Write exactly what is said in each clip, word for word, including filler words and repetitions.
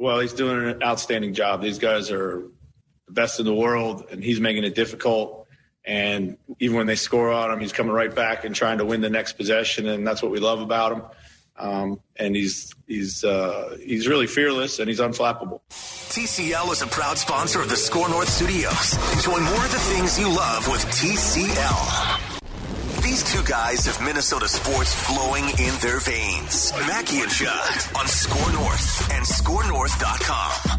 Well, he's doing an outstanding job. These guys are the best in the world, and he's making it difficult. And even when they score on him, he's coming right back and trying to win the next possession, and that's what we love about him. Um, and he's he's uh, he's really fearless, and he's unflappable. T C L is a proud sponsor of the Score North Studios. Enjoy more of the things you love with T C L. These two guys have Minnesota sports flowing in their veins. Mackie and Judd on Score North and score north dot com.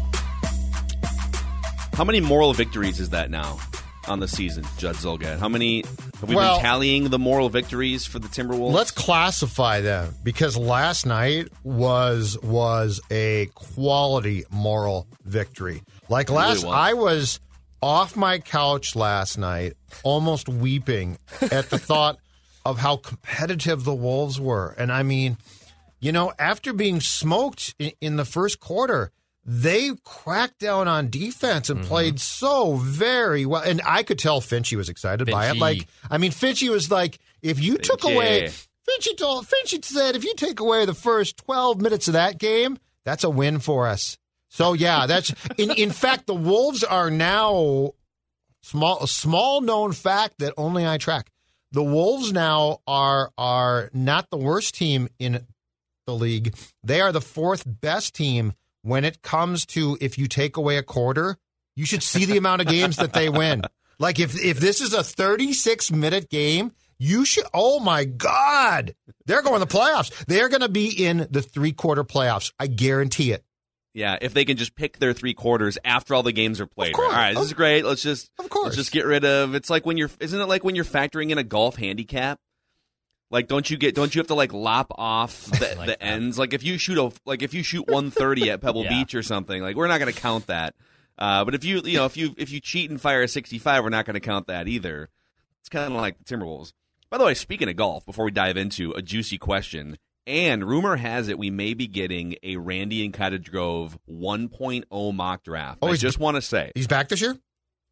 How many moral victories is that now on the season, Judd Zulgad? How many have we well, been tallying the moral victories for the Timberwolves? Let's classify them, because last night was was a quality moral victory. Like last, really was. I was off my couch last night, almost weeping at the thought of how competitive the Wolves were. And I mean, you know, after being smoked in, in the first quarter, they cracked down on defense and mm-hmm. played so very well. And I could tell Finchie was excited Finchie. by it. Like, I mean, Finchie was like, if you Finchie. took away, Finchie told, Finchie said, if you take away the first twelve minutes of that game, that's a win for us. So, yeah, that's in, in fact, the Wolves are now small, a small known fact that only I track. The Wolves now are are not the worst team in the league. They are the fourth best team when it comes to, if you take away a quarter, you should see the amount of games that they win. Like if if this is a thirty-six minute game, you should, oh my God, they're going to the playoffs. They're going to be in the three-quarter playoffs. I guarantee it. Yeah, if they can just pick their three quarters after all the games are played. Of course. All right, this is great. Let's just of course. let's just get rid of. It's like when you're. Isn't it like when you're factoring in a golf handicap? Like, don't you get? Don't you have to like lop off the, like the ends? Like if you shoot a like if you shoot one thirty at Pebble yeah. Beach or something, like we're not going to count that. Uh, but if you you know if you if you cheat and fire a sixty-five, we're not going to count that either. It's kind of like the Timberwolves. By the way, speaking of golf, before we dive into a juicy question. And rumor has it we may be getting a Randy and Cottage Grove one point oh mock draft. Oh, I just want to say. He's back this year?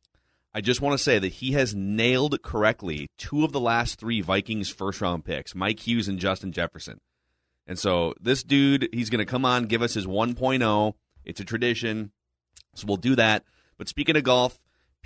I just want to say that he has nailed correctly two of the last three Vikings first-round picks, Mike Hughes and Justin Jefferson. And so this dude, he's going to come on, give us his one point oh. It's a tradition, so we'll do that. But speaking of golf,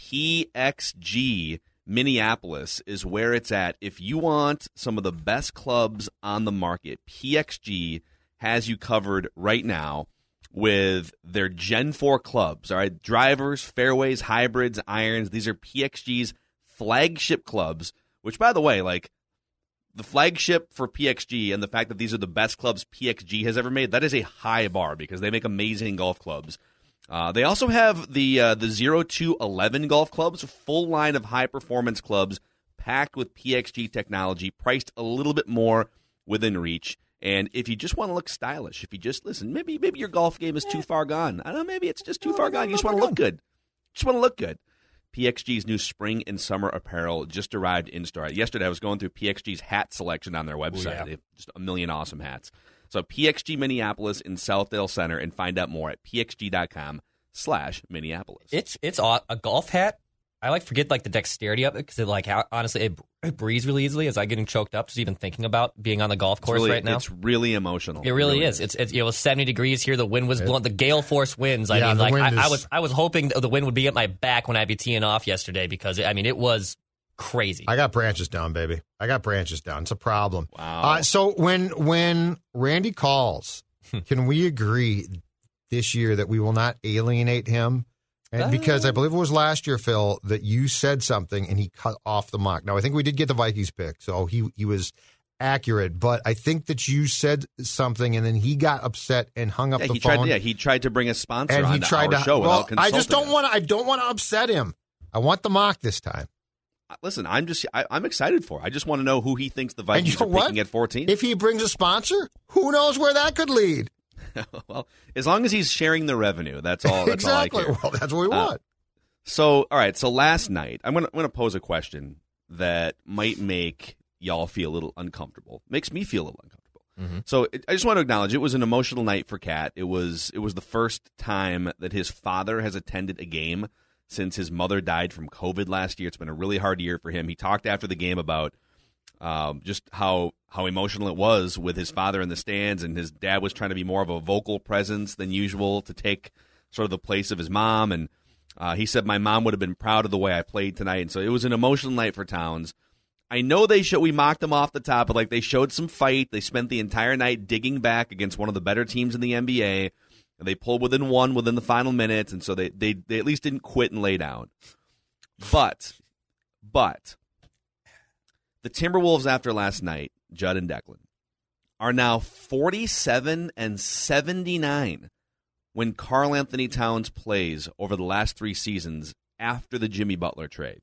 P X G Minneapolis is where it's at. If you want some of the best clubs on the market, P X G has you covered right now with their Gen four clubs. All right, drivers, fairways, hybrids, irons. These are P X G's flagship clubs, which, by the way, like the flagship for P X G and the fact that these are the best clubs P X G has ever made, that is a high bar because they make amazing golf clubs. Uh, they also have the uh, the zero to eleven golf clubs, a full line of high-performance clubs packed with P X G technology, priced a little bit more within reach. And if you just want to look stylish, if you just, listen, maybe maybe your golf game is too far gone. I don't know, maybe it's just too far gone. You just want to look good. Just want to look good. P X G's new spring and summer apparel just arrived in store. Yesterday, I was going through P X G's hat selection on their website. Ooh, yeah. They have just a million awesome hats. So P X G Minneapolis in Southdale Center, and find out more at p x g dot com slash Minneapolis. It's it's a golf hat. I like forget like the dexterity of it because it like how, honestly it, it breathes really easily as I getting choked up just even thinking about being on the golf course really, right now. It's really emotional. It really, it really is. is. It's it's you know seventy degrees here. The wind was blowing. The gale force winds. I yeah, mean, like I, is... I was I was hoping the wind would be at my back when I'd be teeing off yesterday because I mean it was crazy. I got branches down, baby. I got branches down. It's a problem. Wow. Uh, so when when Randy calls, can we agree this year that we will not alienate him? And uh, because I believe it was last year, Phil, that you said something and he cut off the mock. Now, I think we did get the Vikings pick, so he he was accurate. But I think that you said something and then he got upset and hung up yeah, the he phone. Tried, yeah, he tried to bring a sponsor and on he tried our to, show well, without I just don't him. want to. I don't want to upset him. I want the mock this time. Listen, I'm just I, I'm excited for it. I just want to know who he thinks the Vikings you know are what? picking at fourteen. If he brings a sponsor, who knows where that could lead? Well, as long as he's sharing the revenue, that's all. That's exactly. all I care. Well, that's what we want. Uh, so, all right. So last night, I'm gonna I'm gonna pose a question that might make y'all feel a little uncomfortable. Makes me feel a little uncomfortable. Mm-hmm. So it, I just want to acknowledge it was an emotional night for Cat. It was it was the first time that his father has attended a game since his mother died from COVID last year. It's been a really hard year for him. He talked after the game about Um, just how how emotional it was with his father in the stands, and his dad was trying to be more of a vocal presence than usual to take sort of the place of his mom. And uh, he said, my mom would have been proud of the way I played tonight. And so it was an emotional night for Towns. I know they show we mocked them off the top, but like they showed some fight. They spent the entire night digging back against one of the better teams in the N B A. And they pulled within one within the final minutes, and so they, they, they at least didn't quit and lay down. But, but, the Timberwolves after last night, Judd and Declan, are now forty-seven and seventy-nine when Karl Anthony Towns plays over the last three seasons after the Jimmy Butler trade.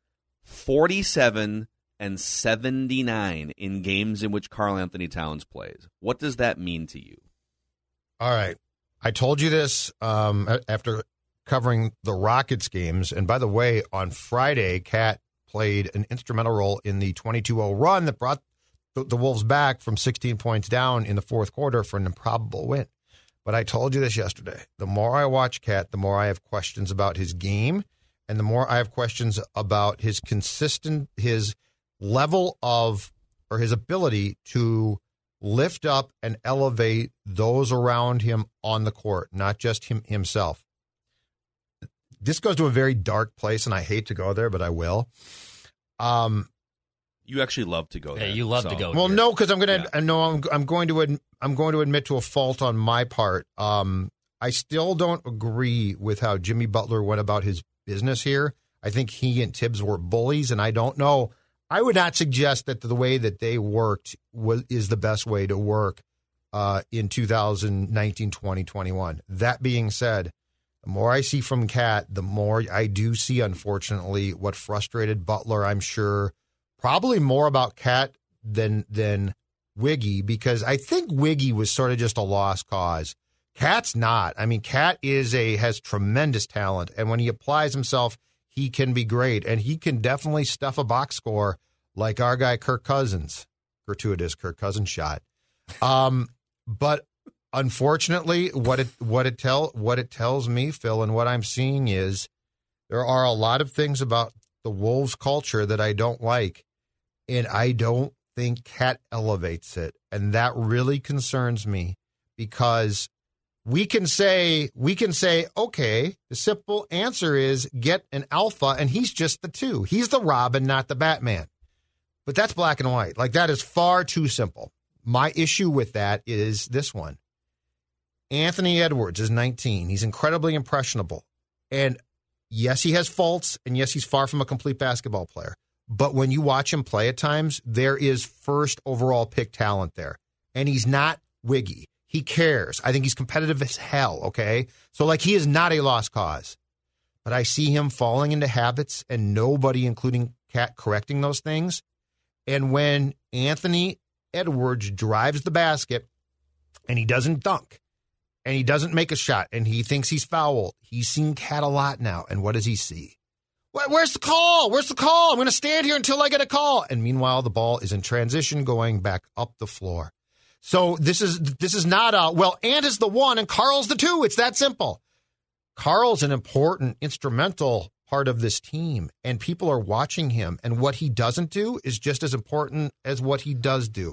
forty-seven and seventy-nine in games in which Karl Anthony Towns plays. What does that mean to you? All right. I told you this um, after covering the Rockets games. And by the way, on Friday, Cat played an instrumental role in the twenty-two oh run that brought the, the Wolves back from sixteen points down in the fourth quarter for an improbable win. But I told you this yesterday. The more I watch Cat, the more I have questions about his game, and the more I have questions about his consistent, his level of, or his ability to lift up and elevate those around him on the court, not just him himself. This goes to a very dark place, and I hate to go there, but I will. Um, you actually love to go there. Yeah, you love so. to go. Well, here. no, because I'm gonna. Yeah. No, I'm. I'm going to. Ad, I'm going to admit to a fault on my part. Um, I still don't agree with how Jimmy Butler went about his business here. I think he and Tibbs were bullies, and I don't know. I would not suggest that the way that they worked was is the best way to work uh, in two thousand nineteen, twenty, twenty-one. That being said, the more I see from Cat, the more I do see, unfortunately, what frustrated Butler, I'm sure, probably more about Cat than than Wiggy, because I think Wiggy was sort of just a lost cause. Cat's not. I mean, Cat is a has tremendous talent, and when he applies himself, he can be great, and he can definitely stuff a box score like our guy Kirk Cousins. Gratuitous Kirk Cousins shot. Um, but unfortunately, what it what it tell what it tells me, Phil, and what I'm seeing is there are a lot of things about the Wolves culture that I don't like, and I don't think Cat elevates it, and that really concerns me because we can say we can say okay, the simple answer is get an alpha, and he's just the two. He's the Robin, not the Batman. But that's black and white. Like, that is far too simple. My issue with that is this one. Anthony Edwards is nineteen. He's incredibly impressionable. And yes, he has faults, and yes, he's far from a complete basketball player. But when you watch him play at times, there is first overall pick talent there. And he's not Wiggy. He cares. I think he's competitive as hell, okay? So, like, he is not a lost cause. But I see him falling into habits and nobody, including Cat, correcting those things. And when Anthony Edwards drives the basket and he doesn't dunk and he doesn't make a shot and he thinks he's fouled, he's seen Cat a lot now. And what does he see? Where's the call? Where's the call? I'm going to stand here until I get a call. And meanwhile, the ball is in transition going back up the floor. So this is this is not a, well, Ant is the one and Karl's the two. It's that simple. Karl's an important, instrumental part of this team, and people are watching him, and what he doesn't do is just as important as what he does do.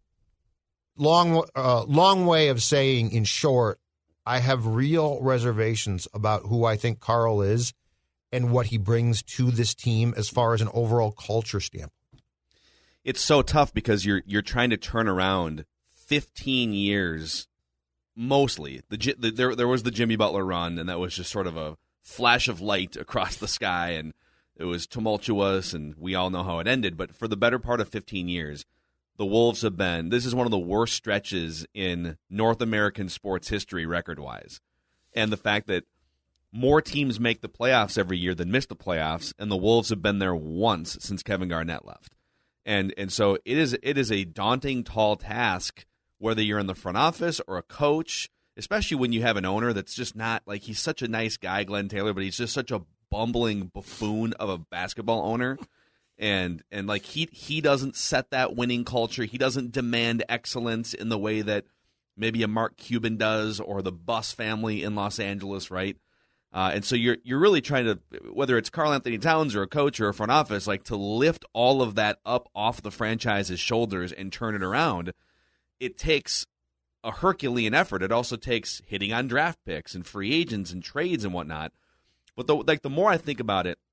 Long, uh, long way of saying, in short, I have real reservations about who I think Karl is and what he brings to this team as far as an overall culture standpoint. It's so tough because you're you're trying to turn around fifteen years, mostly. The, the there there was the Jimmy Butler run, and that was just sort of a flash of light across the sky, and it was tumultuous, and we all know how it ended. But for the better part of fifteen years, the Wolves have been, this is one of the worst stretches in North American sports history record-wise. And the fact that more teams make the playoffs every year than miss the playoffs, and the Wolves have been there once since Kevin Garnett left. And and so it is it is a daunting, tall task, whether you're in the front office or a coach, especially when you have an owner that's just not, like, he's such a nice guy, Glenn Taylor, but he's just such a bumbling buffoon of a basketball owner. And, and like, he he doesn't set that winning culture. He doesn't demand excellence in the way that maybe a Mark Cuban does or the Buss family in Los Angeles, right? Uh, and so you're you're really trying to, whether it's Karl Anthony Towns or a coach or a front office, like to lift all of that up off the franchise's shoulders and turn it around. It takes a Herculean effort. It also takes hitting on draft picks and free agents and trades and whatnot. But the, like the more I think about it,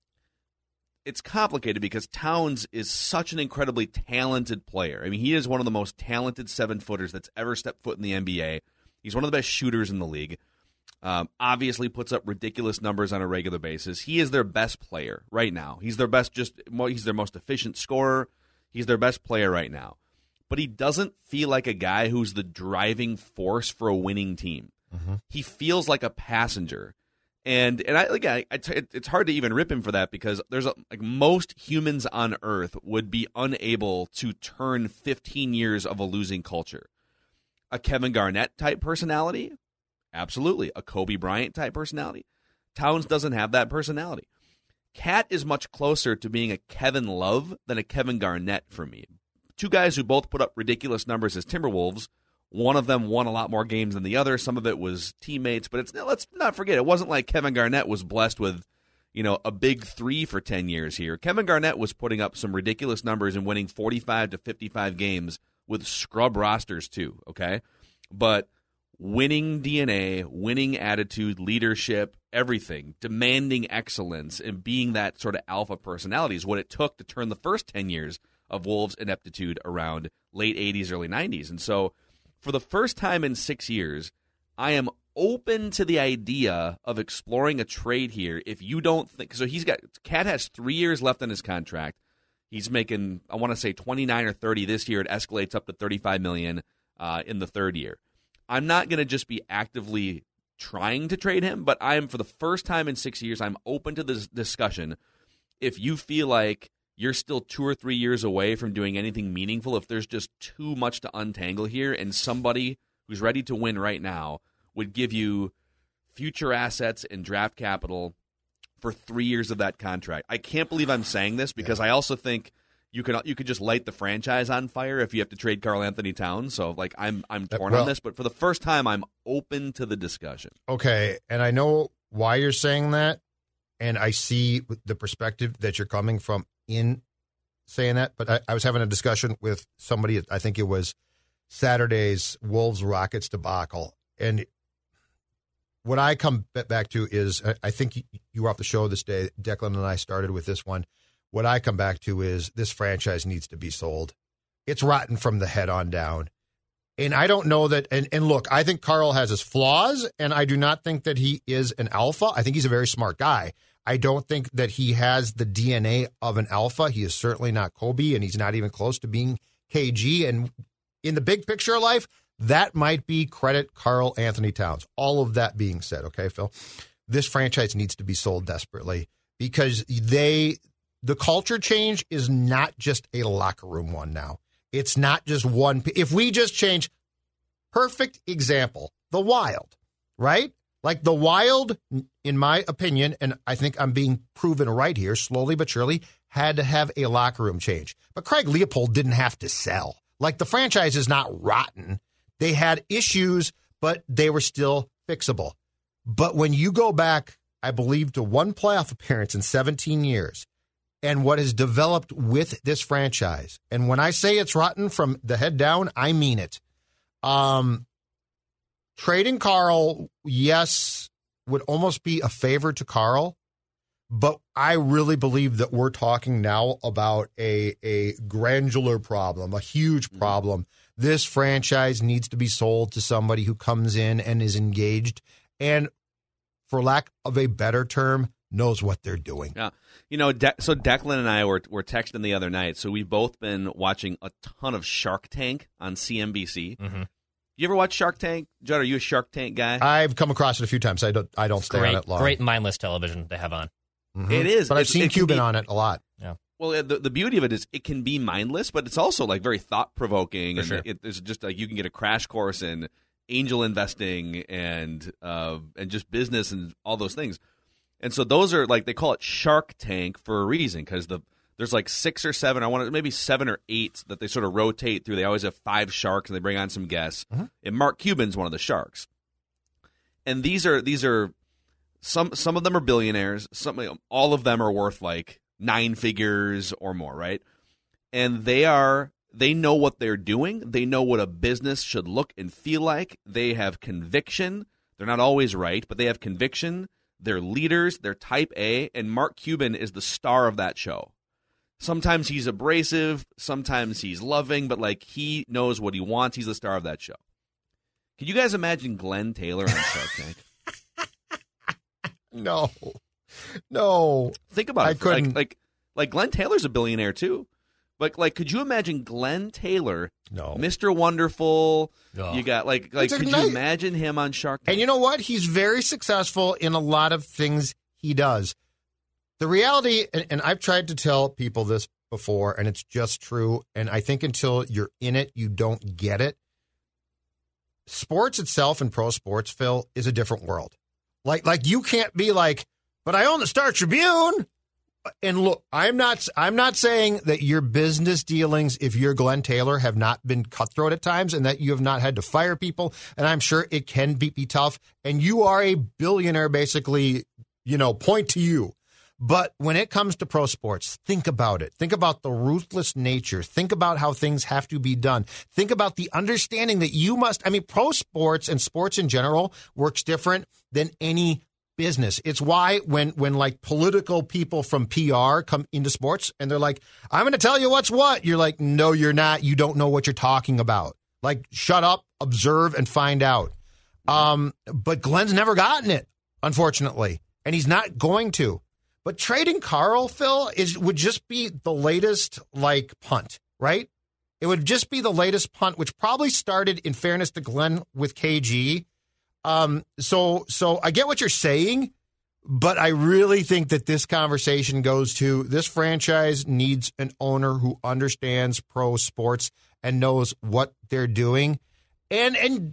it's complicated because Towns is such an incredibly talented player. I mean, he is one of the most talented seven-footers that's ever stepped foot in the N B A. He's one of the best shooters in the league. Um, obviously puts up ridiculous numbers on a regular basis. He is their best player right now. He's their best, just he's their most efficient scorer. He's their best player right now. But he doesn't feel like a guy who's the driving force for a winning team. Mm-hmm. He feels like a passenger. And and I like I, I t- it's hard to even rip him for that because there's a, like most humans on Earth would be unable to turn fifteen years of a losing culture. A Kevin Garnett type personality, absolutely. A Kobe Bryant type personality. Towns doesn't have that personality. Cat is much closer to being a Kevin Love than a Kevin Garnett for me. Two guys who both put up ridiculous numbers as Timberwolves. One of them won a lot more games than the other. Some of it was teammates, but it's let's not forget, it wasn't like Kevin Garnett was blessed with, you know, a big three for ten years here. Kevin Garnett was putting up some ridiculous numbers and winning forty-five to fifty-five games with scrub rosters too, okay? But winning D N A, winning attitude, leadership, everything, demanding excellence, and being that sort of alpha personality is what it took to turn the first ten years of Wolves' ineptitude around late eighties, early nineties. And so for the first time in six years, I am open to the idea of exploring a trade here if you don't think – so he's got – Cat has three years left on his contract. He's making, I want to say, twenty-nine or thirty this year. It escalates up to thirty-five million dollars uh, in the third year. I'm not going to just be actively trying to trade him, but I am, for the first time in six years, I'm open to this discussion. If you feel like you're still two or three years away from doing anything meaningful, if there's just too much to untangle here, and somebody who's ready to win right now would give you future assets and draft capital for three years of that contract. I can't believe I'm saying this because yeah. I also think you could you could just light the franchise on fire if you have to trade Karl Anthony Towns. So like I'm I'm torn well, on this, but for the first time I'm open to the discussion. Okay, and I know why you're saying that, and I see the perspective that you're coming from in saying that, but I, I was having a discussion with somebody, I think it was Saturday's Wolves-Rockets debacle, and what I come back to is, I think you were off the show this day, Declan and I started with this one, what I come back to is this franchise needs to be sold. It's rotten from the head on down. And I don't know that, and, and look, I think Karl has his flaws, and I do not think that he is an alpha. I think he's a very smart guy. I don't think that he has the D N A of an alpha. He is certainly not Kobe, and he's not even close to being K G. And in the big picture of life, that might be credit Karl Anthony Towns. All of that being said, okay, Phil, this franchise needs to be sold desperately because they, the culture change is not just a locker room one now. It's not just one. If we just change, perfect example, the Wild, right? Like the Wild, in my opinion, and I think I'm being proven right here, slowly but surely, had to have a locker room change. But Craig Leopold didn't have to sell. Like the franchise is not rotten. They had issues, but they were still fixable. But when you go back, I believe, to one playoff appearance in seventeen years, and what has developed with this franchise, and when I say it's rotten from the head down, I mean it. Um, trading Karl, yes, would almost be a favor to Karl, but I really believe that we're talking now about a, a granular problem, a huge problem. This franchise needs to be sold to somebody who comes in and is engaged and, for lack of a better term, knows what they're doing. Yeah. You know, De- so Declan and I were, were texting the other night, so we've both been watching a ton of Shark Tank on C N B C. Mm-hmm. You ever watch Shark Tank? Judd, are you a Shark Tank guy? I've come across it a few times. I don't I don't stay great, on it long. Great mindless television they have on. Mm-hmm. It is. But I've it's, seen it Cuban be, on it a lot. Yeah. Well, the the beauty of it is it can be mindless, but it's also like very thought provoking, and sure. it, it's just like you can get a crash course in angel investing and uh, and just business and all those things. And so those are like they call it Shark Tank for a reason because the there's like six or seven, I want to maybe seven or eight that they sort of rotate through. They always have five sharks and they bring on some guests. Mm-hmm. And Mark Cuban's one of the sharks. And these are these are some some of them are billionaires. Some all of them are worth like nine figures or more, right? And they are they know what they're doing. They know what a business should look and feel like. They have conviction. They're not always right, but they have conviction. They're leaders. They're type A, and Mark Cuban is the star of that show. Sometimes he's abrasive, sometimes he's loving, but like he knows what he wants. He's the star of that show. Can you guys imagine Glenn Taylor on Shark Tank? No, no. Think about I it. couldn't. Like, like, like Glenn Taylor's a billionaire too. But like, could you imagine Glenn Taylor, No. Mister Wonderful? Oh. You got like, like, It's a could nice- you imagine him on Shark Tank? And you know what? He's very successful in a lot of things he does. The reality, and, and I've tried to tell people this before, and it's just true, and I think until you're in it, you don't get it. Sports itself and pro sports, Phil, is a different world. Like, like you can't be like, but I own the Star Tribune. And look, I'm not I'm not saying that your business dealings, if you're Glenn Taylor, have not been cutthroat at times and that you have not had to fire people. And I'm sure it can be, be tough. And you are a billionaire, basically, you know, point to you. But when it comes to pro sports, think about it. Think about the ruthless nature. Think about how things have to be done. Think about the understanding that you must, I mean, pro sports and sports in general works different than any business. It's why when when like political people from P R come into sports and they're like, I'm going to tell you what's what. You're like, no, you're not. You don't know what you're talking about. Like, shut up, observe, and find out. Um, but Glenn's never gotten it, unfortunately, and he's not going to. But trading Carl, Phil, is would just be the latest, like, punt, right? It would just be the latest punt, which probably started, in fairness to Glenn, with K G. Um, so, so I get what you're saying, but I really think that this conversation goes to this franchise needs an owner who understands pro sports and knows what they're doing. And, and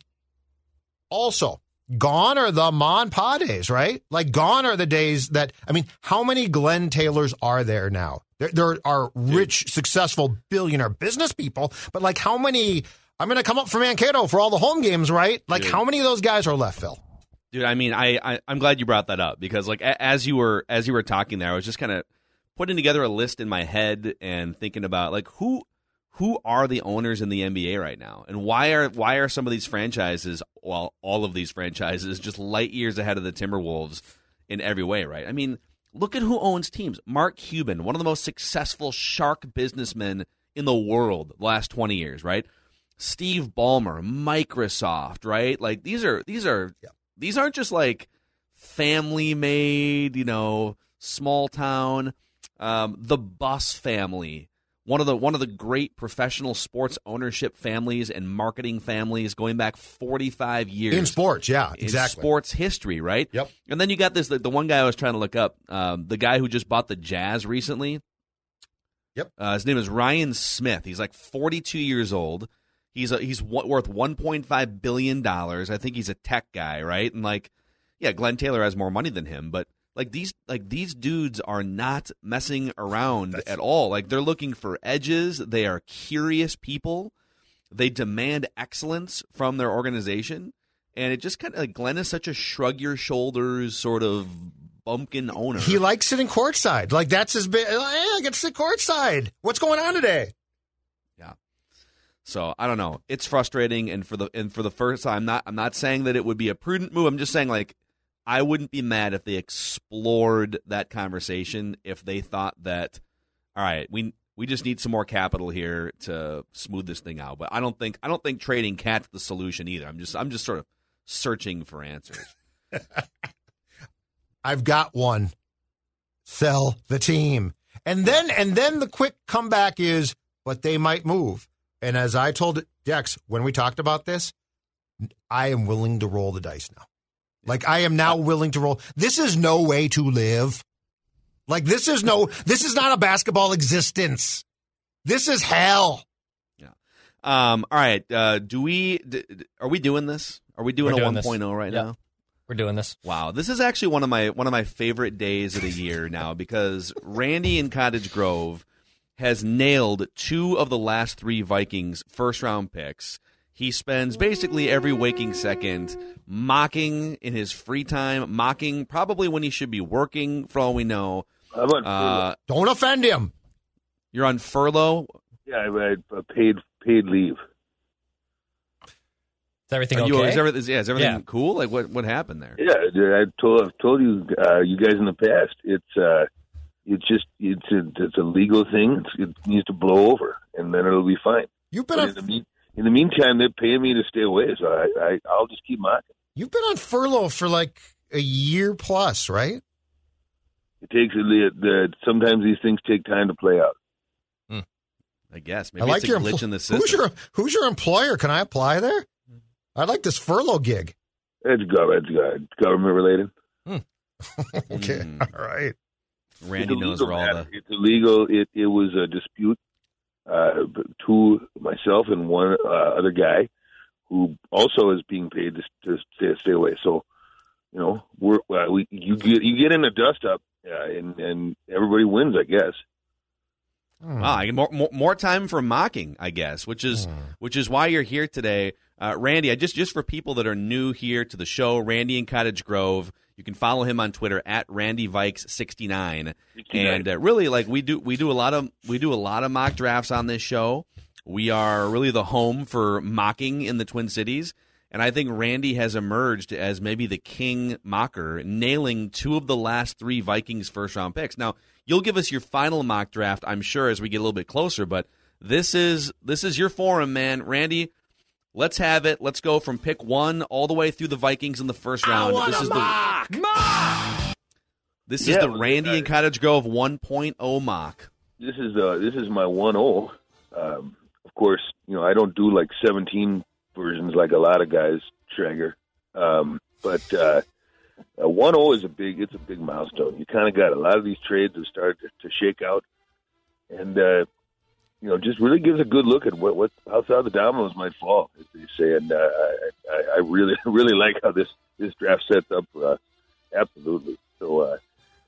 also, gone are the Mon Pa days, right? Like, gone are the days that, I mean, how many Glenn Taylors are there now? There, there are rich, successful, billionaire business people, but like, how many, I'm going to come up for Mankato for all the home games, right? Like, Dude. how many of those guys are left, Phil? Dude, I mean, I, I I'm glad you brought that up because like a, as you were as you were talking there, I was just kind of putting together a list in my head and thinking about like who who are the owners in the N B A right now, and why are why are some of these franchises, well, all of these franchises, just light years ahead of the Timberwolves in every way, right? I mean, look at who owns teams. Mark Cuban, one of the most successful shark businessmen in the world the last twenty years, right? Steve Ballmer, Microsoft, right? Like these are these are Yeah. these aren't just like family made, you know, small town. Um, the Buss family, one of the one of the great professional sports ownership families and marketing families going back forty-five years In sports, yeah, in exactly. sports history, right? Yep. And then you got this the, the one guy I was trying to look up, um, the guy who just bought the Jazz recently. Yep. Uh, his name is Ryan Smith. He's like forty-two years old. He's a, he's w- worth one point five billion dollars. I think he's a tech guy, right? And like, yeah, Glenn Taylor has more money than him, but like these like these dudes are not messing around That's- at all. Like they're looking for edges. They are curious people. They demand excellence from their organization, and it just kind of like Glenn is such a shrug your shoulders sort of bumpkin owner. He likes sitting courtside. Like, that's his big, hey, I get to sit courtside. What's going on today? Yeah. So I don't know. It's frustrating, and for the and for the first time, I'm not I'm not saying that it would be a prudent move. I'm just saying like I wouldn't be mad if they explored that conversation if they thought that, all right, we we just need some more capital here to smooth this thing out. But I don't think I don't think trading Cat's the solution either. I'm just I'm just sort of searching for answers. I've got one. Sell the team. And then and then the quick comeback is, but they might move. And as I told Dex when we talked about this, I am willing to roll the dice now. Like, I am now willing to roll. This is no way to live. Like, this is no, this is not a basketball existence. This is hell. Yeah. Um. All right. Uh. Do we? D- d- are we doing this? Are we doing We're a doing one this. point oh right Yep. now? We're doing this. Wow, this is actually one of my one of my favorite days of the year now because Randy in Cottage Grove has nailed two of the last three Vikings first round picks. He spends basically every waking second mocking in his free time, mocking probably when he should be working, for all we know. How about Uh, Don't offend him. you're on furlough. yeah, I had a paid paid leave. Is everything Are okay? you, is, everything, is, yeah, is everything Yeah. cool? Like, what what happened there? Yeah, dude, I told I've told you uh, you guys in the past. It's uh, it's just it's a, it's a legal thing. It's, it needs to blow over, and then it'll be fine. You've been But on, in the, mean, in the meantime, they're paying me to stay away, so I, I I'll just keep mocking. you've been on furlough for like a year plus, right? It takes a li- the sometimes these things take time to play out. I guess maybe I like it's a your glitch empl- in the system. Who's your Who's your employer? Can I apply there? I like this furlough gig. It's government, it's government related. Okay, Mm. all right. Randy It's a knows legal where all matter. the. It's illegal. It it was a dispute uh, to myself and one uh, other guy who also is being paid to, to stay, stay away. So, you know, we're uh, we you get you get in a dust up, uh, and and everybody wins, I guess. Hmm. Ah, I get more, more more time for mocking, I guess, which is which is why you're here today, uh, Randy. I just just for people that are new here to the show, Randy in Cottage Grove. You can follow him on Twitter at Randy Vikes sixty-nine, and uh, really like we do we do a lot of we do a lot of mock drafts on this show. We are really the home for mocking in the Twin Cities, and I think Randy has emerged as maybe the king mocker, nailing two of the last three Vikings first round picks. Now, you'll give us your final mock draft, I'm sure, as we get a little bit closer, but this is this is your forum, man. Randy, let's have it. Let's go from pick one all the way through the Vikings in the first round. This is mock! the This is Yeah, the Randy I- and Cottage Grove one point oh mock. This is uh, this is my one oh. Um, of course, you know I don't do like seventeen versions like a lot of guys, Traeger. Um, but uh, a one oh is a big it's a big milestone. You kind of got a lot of these trades have started to, to shake out, and uh, you know just really gives a good look at what what how far the dominoes might fall, as they say. And uh, I, I really really like how this this draft sets up for us. Absolutely. So uh,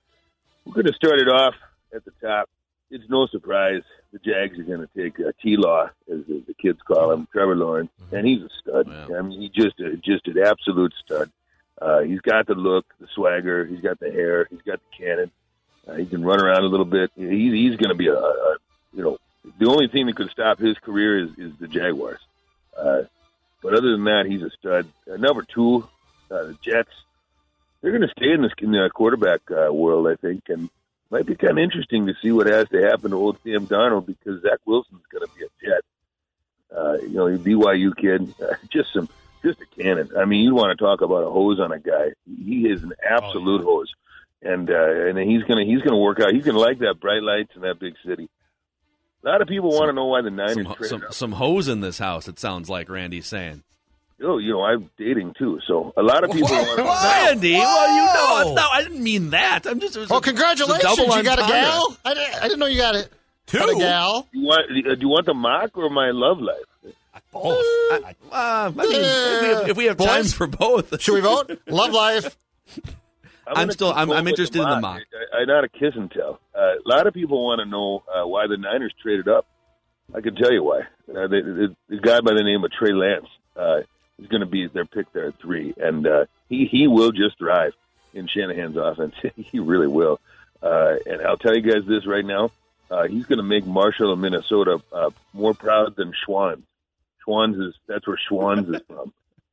we're going to start it off at the top. It's no surprise the Jags are going to take uh, T-Law, as the, the kids call him, Trevor Lawrence, and he's a stud. Wow. I mean, he just uh, just an absolute stud. Uh, he's got the look, the swagger, he's got the hair, he's got the cannon. Uh, he can run around a little bit. He's he's going to be a, a you know the only thing that could stop his career is, is the Jaguars. Uh, but other than that, he's a stud. Uh, number two, uh, the Jets. They're going to stay in this in the quarterback uh, world, I think, and might be kind of interesting to see what has to happen to old Sam Darnold because Zach Wilson's going to be a Jet. Uh, you know, he's a B Y U kid, uh, just some, just a cannon. I mean, you want to talk about a hose on a guy? He is an absolute oh, yeah. hose, and uh, and he's gonna he's gonna work out. He's gonna like that bright lights in that big city. A lot of people want to know why the Niners Some, traded some, up. some hose in this house, it sounds like Randy's saying. Oh, you know, I'm dating too, so a lot of people want to know. Randy, well, you know, it's not, I didn't mean that. I'm just. It was Oh, a- congratulations! it's a double You got a entendre. gal? I didn't, I didn't know you got it. Two? Got a gal? Do you want uh, do you want the mock or my love life? Both. I, uh, I mean, if we have, if we have time Boys? for both, Should we vote? Love life. I'm, I'm gonna still- keep I'm- going I'm with interested in the mock. I, I, not a kiss and tell. Uh, a lot of people want to know uh, why the Niners traded up. I can tell you why. Uh, they, they, the guy by the name of Trey Lance uh, is going to be their pick there at three, and uh, he he will just thrive in Shanahan's offense. He really will. Uh, and I'll tell you guys this right now: uh, he's going to make Marshall of Minnesota uh, more proud than Schwanz. Schwanz is that's where Schwanz is from.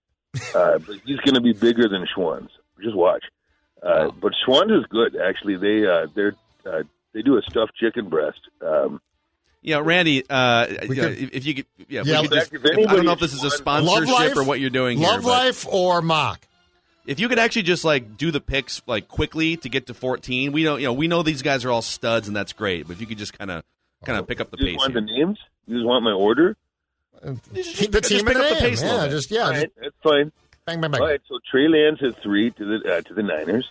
Uh, but he's going to be bigger than Schwanz. Just watch. Uh, but Schwanz is good. Actually, they uh, they're uh, they do a stuffed chicken breast. Um, yeah, Randy. Uh, We you know, could- if, if you could, yeah, Yeah, we could just, if if- I anybody don't know if this is a wants- sponsorship Love life? or what you're doing here. Love but life or mock? if you could actually just like do the picks like quickly to get to fourteen, we don't, you know, we know these guys are all studs and that's great. But if you could just kind of, kind of pick up the you pace. just want here. the names? You just want my order? Just- Keep the just team pick in up the name. pace a little Yeah, bit. just yeah, All just right, that's fine. bang, bang, bang. All right, so Trey Lance at three to the uh, to the Niners,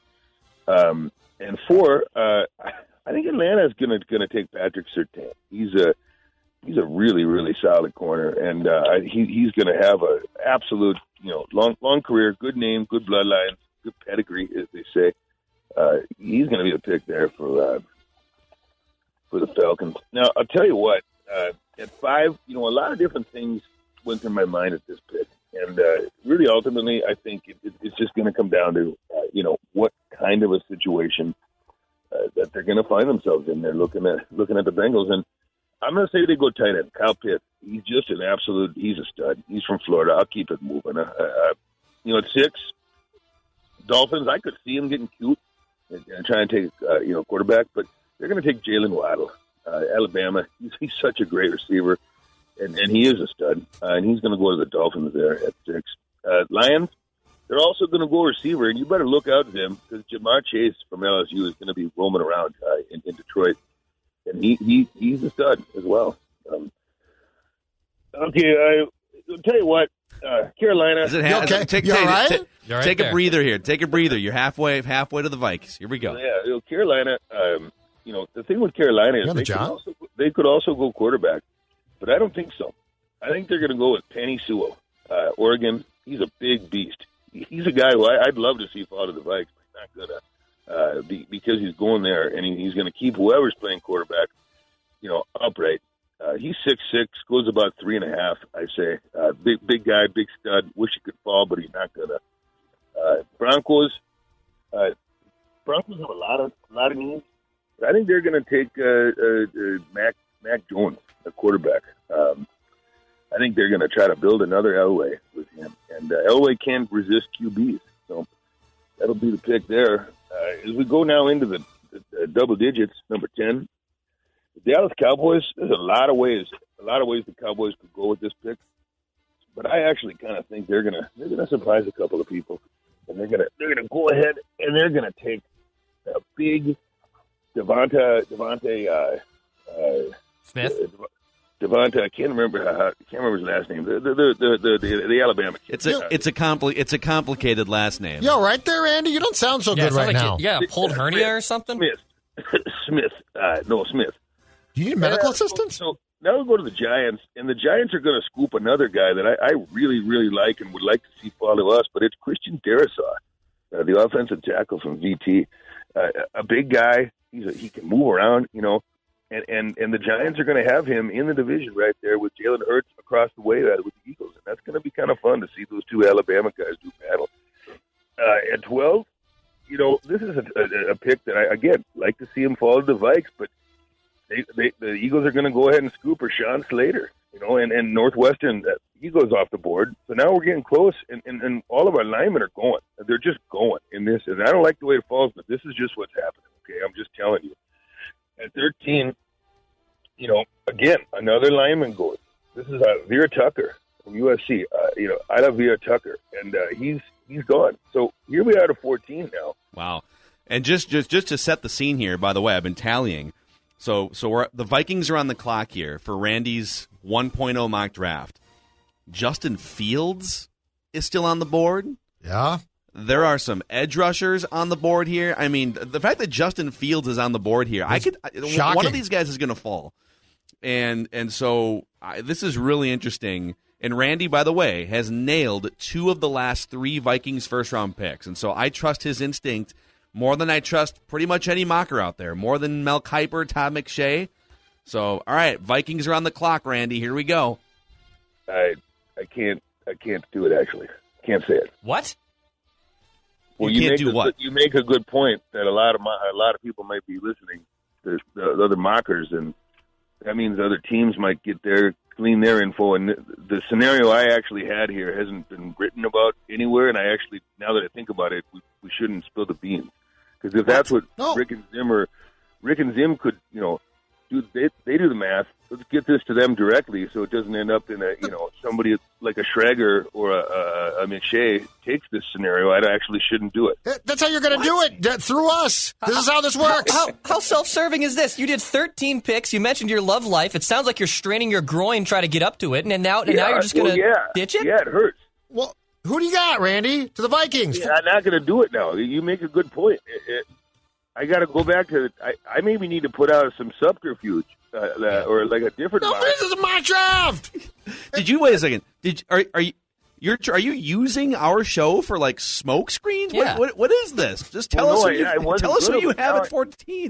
um, and four. Uh, I think Atlanta is gonna gonna take Patrick Surtain. He's a he's a really really solid corner, and uh, he he's gonna have a absolute you know long long career, good name, good bloodline, good pedigree, as they say. Uh, he's gonna be the pick there for uh, for the Falcons. Now I'll tell you what. Uh, at five, you know, a lot of different things went through my mind at this pick. And uh, really, ultimately, I think it, it, it's just going to come down to, uh, you know, what kind of a situation uh, that they're going to find themselves in. They're looking at looking at the Bengals. And I'm going to say they go tight end. Kyle Pitts, he's just an absolute, he's a stud. He's from Florida. I'll keep it moving. Uh, uh, you know, at six, Dolphins, I could see him getting cute and, and trying to take, uh, you know, quarterback. But they're going to take Jalen Waddle. Uh, Alabama, he's, he's such a great receiver. And, and he is a stud, uh, and he's going to go to the Dolphins there at six. Uh, Lions, they're also going to go receiver, and you better look out for them because Jamar Chase from L S U is going to be roaming around uh, in, in Detroit, and he, he he's a stud as well. Um, okay, I, I'll tell you what, uh, Carolina. Is it ha- okay? Is it, take you all right? take, You're right take there. a breather here. Take a breather. You're halfway halfway to the Vikes. Here we go. Yeah, you know, Carolina. Um, you know, the thing with Carolina is You on they the could, job? also, they could also go quarterback, but I don't think so. I think they're going to go with Penny Sewell, uh, Oregon. He's a big beast. He's a guy who I, I'd love to see fall to the Vikes, but he's not going to uh, be, because he's going there, and he, he's going to keep whoever's playing quarterback, you know, upright. Uh, he's six six, goes about three and a half, I say. Uh, big big guy, big stud. Wish he could fall, but he's not going to. Uh, Broncos, uh, Broncos have a lot of a lot of needs. I think they're going to take uh, uh, uh, Mac Mac Jones, a quarterback. Um, I think they're going to try to build another Elway with him, and uh, Elway can't resist Q Bs, so that'll be the pick there. Uh, as we go now into the, the, the double digits, number ten, the Dallas Cowboys. There's a lot of ways, a lot of ways the Cowboys could go with this pick, but I actually kind of think they're gonna they're gonna surprise a couple of people, and they're gonna they're gonna go ahead and they're gonna take a big Devonta Devontae uh, uh, Smith. Uh, Devonta, I can't remember how, I can't remember his last name. The the the the, the, the Alabama kid. It's a it's a compli- it's a complicated last name. You all right there, Andy? You don't sound so Yeah, good it sounds right like now. you, yeah, pulled hernia or something. Smith. Smith. Uh, no, Smith. Do you need medical Uh, assistance? So now we go to the Giants, and the Giants are going to scoop another guy that I, I really, really like and would like to see follow us, but it's Christian Darrisaw, uh, the offensive tackle from V T. Uh, a big guy. He's a, he can move around, you know. And, and and the Giants are going to have him in the division right there with Jalen Hurts across the way uh, with the Eagles. And that's going to be kind of fun to see those two Alabama guys do battle. Uh, at twelve, you know, this is a, a, a pick that I, again, like to see him fall to the Vikes, but they, they, the Eagles are going to go ahead and scoop Rashawn Slater, you know, and, and Northwestern, uh, he goes off the board. So now we're getting close, and, and, and all of our linemen are going. They're just going in this. And I don't like the way it falls, but this is just what's happening, okay? I'm just telling you. At thirteen, you know, again, another lineman goes. This is uh, Vera Tucker from U S C. Uh, you know, I love Vera Tucker, and uh, he's he's gone. So here we are to fourteen now. Wow. And just, just just to set the scene here, by the way, I've been tallying. So so we're, the Vikings are on the clock here for Randy's one point oh mock draft. Justin Fields is still on the board. Yeah. There are some edge rushers on the board here. I mean, the fact that Justin Fields is on the board here, I could shocking. one of these guys is going to fall, and and so I, this is really interesting. And Randy, by the way, has nailed two of the last three Vikings first round picks, and so I trust his instinct more than I trust pretty much any mocker out there, more than Mel Kiper, Todd McShay. So, all right, Vikings are on the clock, Randy. Here we go. I I can't I can't do it actually. Can't say it. What? Well, You can't make do a, what? You make a good point that a lot of my, a lot of people might be listening to the, the other mockers, and that means other teams might get their clean their info. And the, the scenario I actually had here hasn't been written about anywhere. And I actually, now that I think about it, we, we shouldn't spill the beans, because if that's what No. Rick and Zimmer, Rick and Zim could, you know, do they, they do the math. Let's get this to them directly, so it doesn't end up in a, you know, somebody like a Schrager or a, a, a McShay takes this scenario. I actually shouldn't do it. That- That's how you're going to do it, that- through us. This is how this works. How, how self-serving is this? You did thirteen picks. You mentioned your love life. It sounds like you're straining your groin trying to get up to it, and then now, and now you're just going to well, yeah. ditch it? Yeah, it hurts. Well, who do you got, Randy? To the Vikings. Yeah, I'm not going to do it now. You make a good point. It, it, I got to go back to. I, I maybe need to put out some subterfuge, uh, uh, or like a different. No, mock. this is my draft. Did you wait a second? Did are are you you're are you using our show for like smoke screens? Yeah. What, what what is this? Just tell Well, us no, who you, I- I wasn't tell us who good you with have that. at fourteen.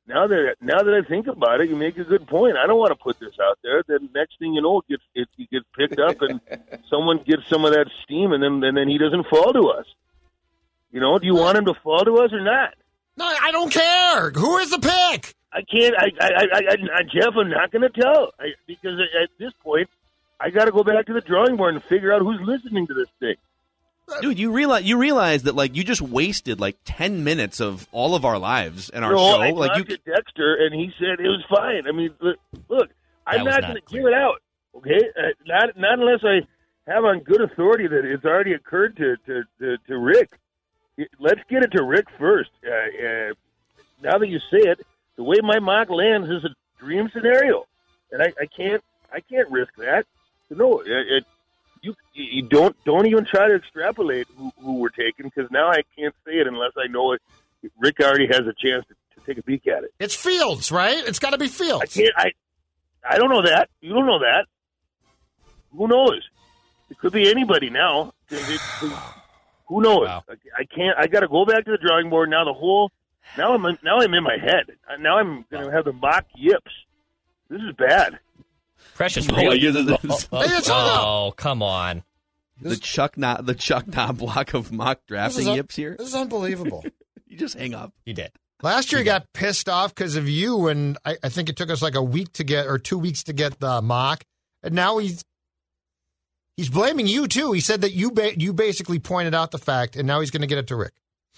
now that now that I think about it, you make a good point. I don't want to put this out there. Then next thing you know, it gets it, it gets picked up, and someone gets some of that steam, and then and then he doesn't fall to us. You know, do you want him to fall to us or not? No, I don't care. Who is the pick? I can't. I, I, I, I, I Jeff, I'm not going to tell I, because at this point, I got to go back to the drawing board and figure out who's listening to this thing. Dude, you realize you realize that like you just wasted like ten minutes of all of our lives and our no, show. I Like you, talked to Dexter, and he said it was fine. I mean, look, look I'm That was not not going to clear. give it out. Okay, uh, not not unless I have on good authority that it's already occurred to to, to, to Rick. Let's get it to Rick first. Uh, uh, now that you say it, the way my mock lands is a dream scenario, and I, I can't I can't risk that. No, it, it, you you don't don't even try to extrapolate who, who we're taking, because now I can't say it unless I know it. Rick already has a chance to, to take a peek at it. It's Fields, right? It's got to be Fields. I can't. I I don't know that. You don't know that. Who knows? It could be anybody now. It, it, it, who knows? Wow. I, I can't. I got to go back to the drawing board now. The whole now I'm in, now I'm in my head. Now I'm going to have the mock yips. This is bad. Precious. Oh, Really? you're the- Oh, Hey, it's all oh, come on. the Chuck not the Chuck not block of mock drafting This is a- yips here. This is unbelievable. You just hang up. He did. Last year, he got pissed off because of you, and I, I think it took us like a week to get, or two weeks to get the mock. And now he's he's blaming you too. He said that you ba- you basically pointed out the fact, and now he's going to get it to Rick.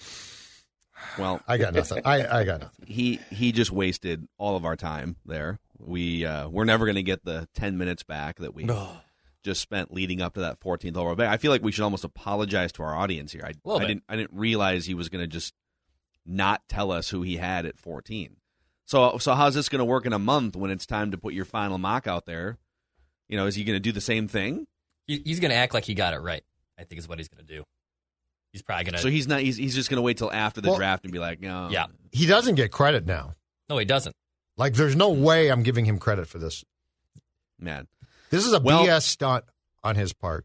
Well, I got nothing. I, I got nothing. he he just wasted all of our time there. We uh, we're never going to get the ten minutes back that we just spent leading up to that fourteenth overall. I feel like we should almost apologize to our audience here. I, Little I bit. didn't I didn't realize he was going to just not tell us who he had at fourteen. So so how's this going to work in a month when it's time to put your final mock out there? You know, is he going to do the same thing? He, he's going to act like he got it right, I think is what he's going to do. He's probably going to. So he's not. He's he's just going to wait till after the Well, draft and be like, no. Yeah. He doesn't get credit now. No, he doesn't. Like, there's no way I'm giving him credit for this. man. This is a Well- B S stunt on his part.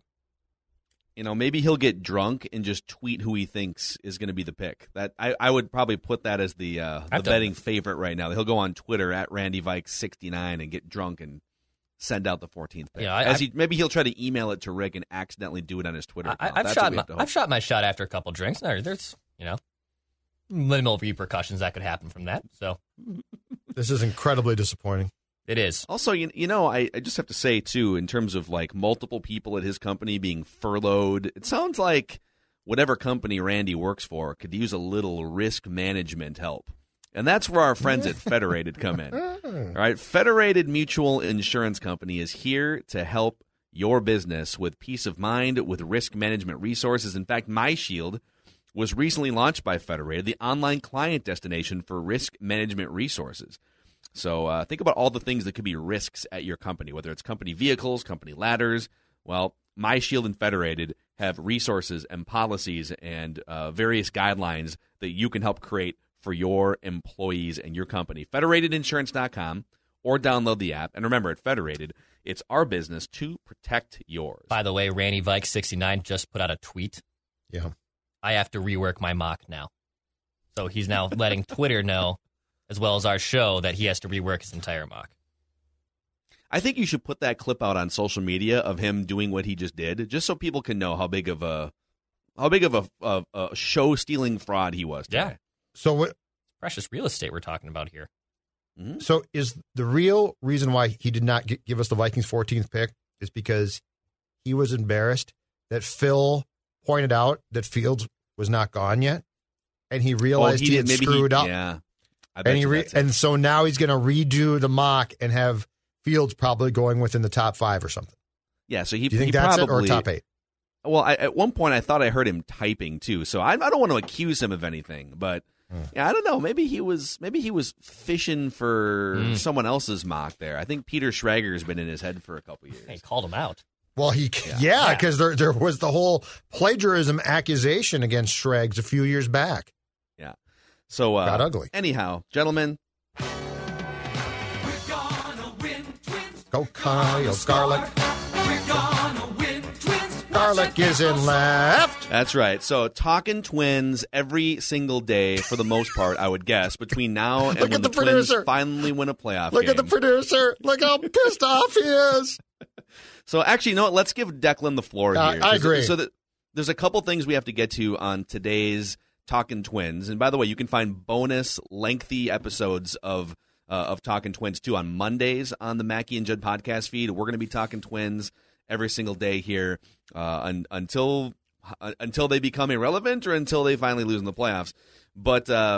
You know, maybe he'll get drunk and just tweet who he thinks is going to be the pick. That I, I would probably put that as the uh, the I've done betting favorite right now. He'll go on Twitter at Randy Vike sixty-nine and get drunk and send out the fourteenth pick. Yeah, I- As I- he, maybe he'll try to email it to Rick and accidentally do it on his Twitter I, account. I've That's shot. what we My, have to hope. I've shot my shot after a couple drinks. There, there's you know minimal repercussions that could happen from that. So This is incredibly disappointing. it is. Also, you, you know, I, I just have to say, too, in terms of, like, multiple people at his company being furloughed, it sounds like whatever company Randy works for could use a little risk management help. And that's where our friends at Federated come in. All right, Federated Mutual Insurance Company is here to help your business with peace of mind, with risk management resources. In fact, MyShield was recently launched by Federated, the online client destination for risk management resources. So uh, think about all the things that could be risks at your company, whether it's company vehicles, company ladders. Well, MyShield and Federated have resources and policies and uh, various guidelines that you can help create for your employees and your company. Federated Insurance dot com or download the app. And remember, at Federated, it's our business to protect yours. By the way, Randy Vike sixty-nine just put out a tweet. Yeah. I have to rework my mock now. So he's now letting Twitter know, as well as our show, that he has to rework his entire mock. I think you should put that clip out on social media of him doing what he just did, just so people can know how big of a how big of a, a, a show-stealing fraud he was today. Yeah. So what? Precious real estate we're talking about here. Mm-hmm. So is the real reason why he did not gi- give us the Vikings' fourteenth pick is because he was embarrassed that Phil pointed out that Fields was not gone yet, and he realized Oh, he, did- had maybe screwed he, up, Yeah, I bet and he you re- that's it. and so now he's going to redo the mock and have Fields probably going within the top five or something. yeah. So he, Do you think he that's probably it or top eight? Well, I, at one point I thought I heard him typing too, so I, I don't want to accuse him of anything, but yeah, I don't know. Maybe he was maybe he was fishing for Mm. someone else's mock there. I think Peter Schrager's been in his head for a couple years. Hey, called him out. Well, he yeah, because there there was the whole plagiarism accusation against Schrags a few years back. Yeah. So uh, Got ugly. Anyhow, gentlemen, Go Kyle Garlic. Garlic is in left. That's right. So talking Twins every single day for the most part, I would guess, between now and Look when at the the, Twins producer. finally win a playoff Look game. at the producer. Look how pissed off he is. So actually, you know what? Let's give Declan the floor Uh, here. I So- agree. So that there's a couple things we have to get to on today's Talking Twins. And by the way, you can find bonus lengthy episodes of uh, of Talking Twins too on Mondays on the Mackie and Judd podcast feed. We're going to be talking Twins every single day here uh, un- until uh, until they become irrelevant or until they finally lose in the playoffs. But uh,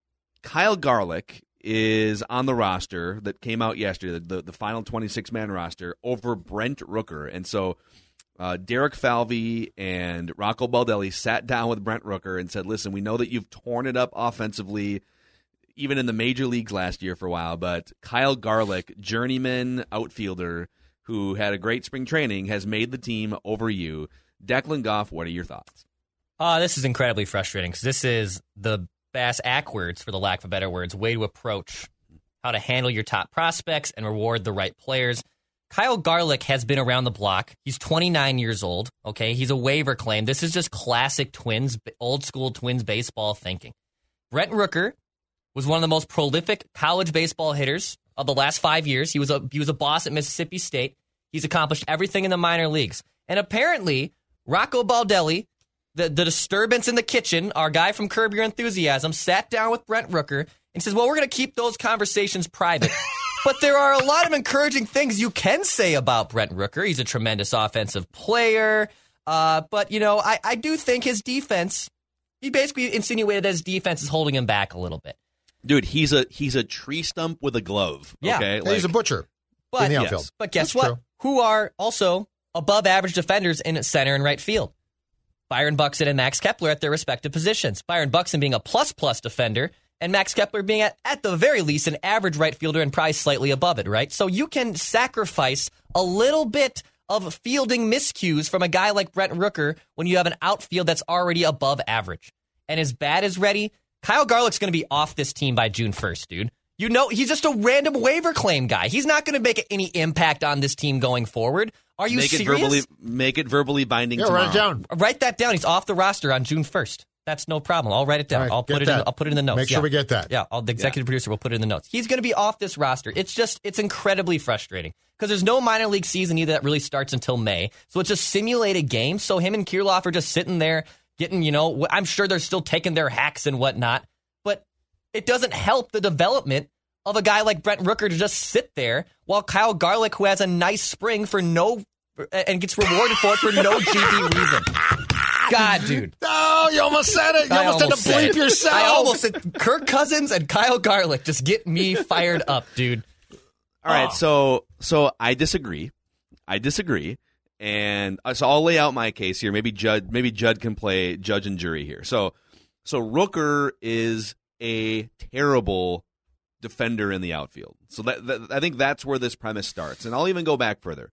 Kyle Garlick is on the roster that came out yesterday, the, the final twenty-six man roster, over Brent Rooker. And so uh, Derek Falvey and Rocco Baldelli sat down with Brent Rooker and said, listen, we know that you've torn it up offensively, even in the major leagues last year for a while, but Kyle Garlick, journeyman outfielder who had a great spring training, has made the team over you. Declan Goff, what are your thoughts? Uh, this is incredibly frustrating because this is the bass backwards, for the lack of better words, way to approach how to handle your top prospects and reward the right players. Kyle Garlick has been around the block. He's twenty-nine years old. Okay, he's a waiver claim. This is just classic Twins, old school Twins baseball thinking. Brent Rooker was one of the most prolific college baseball hitters of the last five years. He was a he was a boss at Mississippi State. He's accomplished everything in the minor leagues. And apparently, Rocco Baldelli, the, the disturbance in the kitchen, our guy from Curb Your Enthusiasm, sat down with Brent Rooker and says, well, we're going to keep those conversations private. But there are a lot of encouraging things you can say about Brent Rooker. He's a tremendous offensive player. Uh, but, you know, I, I do think his defense, he basically insinuated that his defense is holding him back a little bit. Dude, he's a he's a tree stump with a glove. Yeah. Okay? He's a butcher But, in the yes. outfield. but guess That's what? true. Who are also above average defenders in center and right field? Byron Buxton and Max Kepler at their respective positions. Byron Buxton being a plus-plus defender, and Max Kepler being, at, at the very least, an average right fielder and probably slightly above it, right? So you can sacrifice a little bit of fielding miscues from a guy like Brent Rooker when you have an outfield that's already above average. And as bad as ready, Kyle Garlick's going to be off this team by June first, dude. You know, he's just a random waiver claim guy. He's not going to make any impact on this team going forward. Are you make serious? It verbally, make it verbally binding Yeah, tomorrow. write it down. Write that down. He's off the roster on June first. That's no problem. I'll write it down. All right, I'll get put it. In, that. I'll put it in the notes. Make sure yeah. we get that. Yeah, I'll, the executive producer will put it in the notes. He's going to be off this roster. It's just, it's incredibly frustrating because there's no minor league season either that really starts until May. So it's a simulated game. So him and Kirilloff are just sitting there getting, you know, I'm sure they're still taking their hacks and whatnot, but it doesn't help the development of a guy like Brent Rooker to just sit there while Kyle Garlick, who has a nice spring for no, and gets rewarded for it for no G D reason. God, dude. Oh, you almost said it. You I almost, almost had to said bleep it. yourself. I almost said Kirk Cousins and Kyle Garlick just get me fired up, dude. All right, Oh. so so I disagree. I disagree, and uh, so I'll lay out my case here. Maybe Judd, maybe Judd can play judge and jury here. So, so Rooker is a terrible defender in the outfield. So that, that I think that's where this premise starts, and I'll even go back further.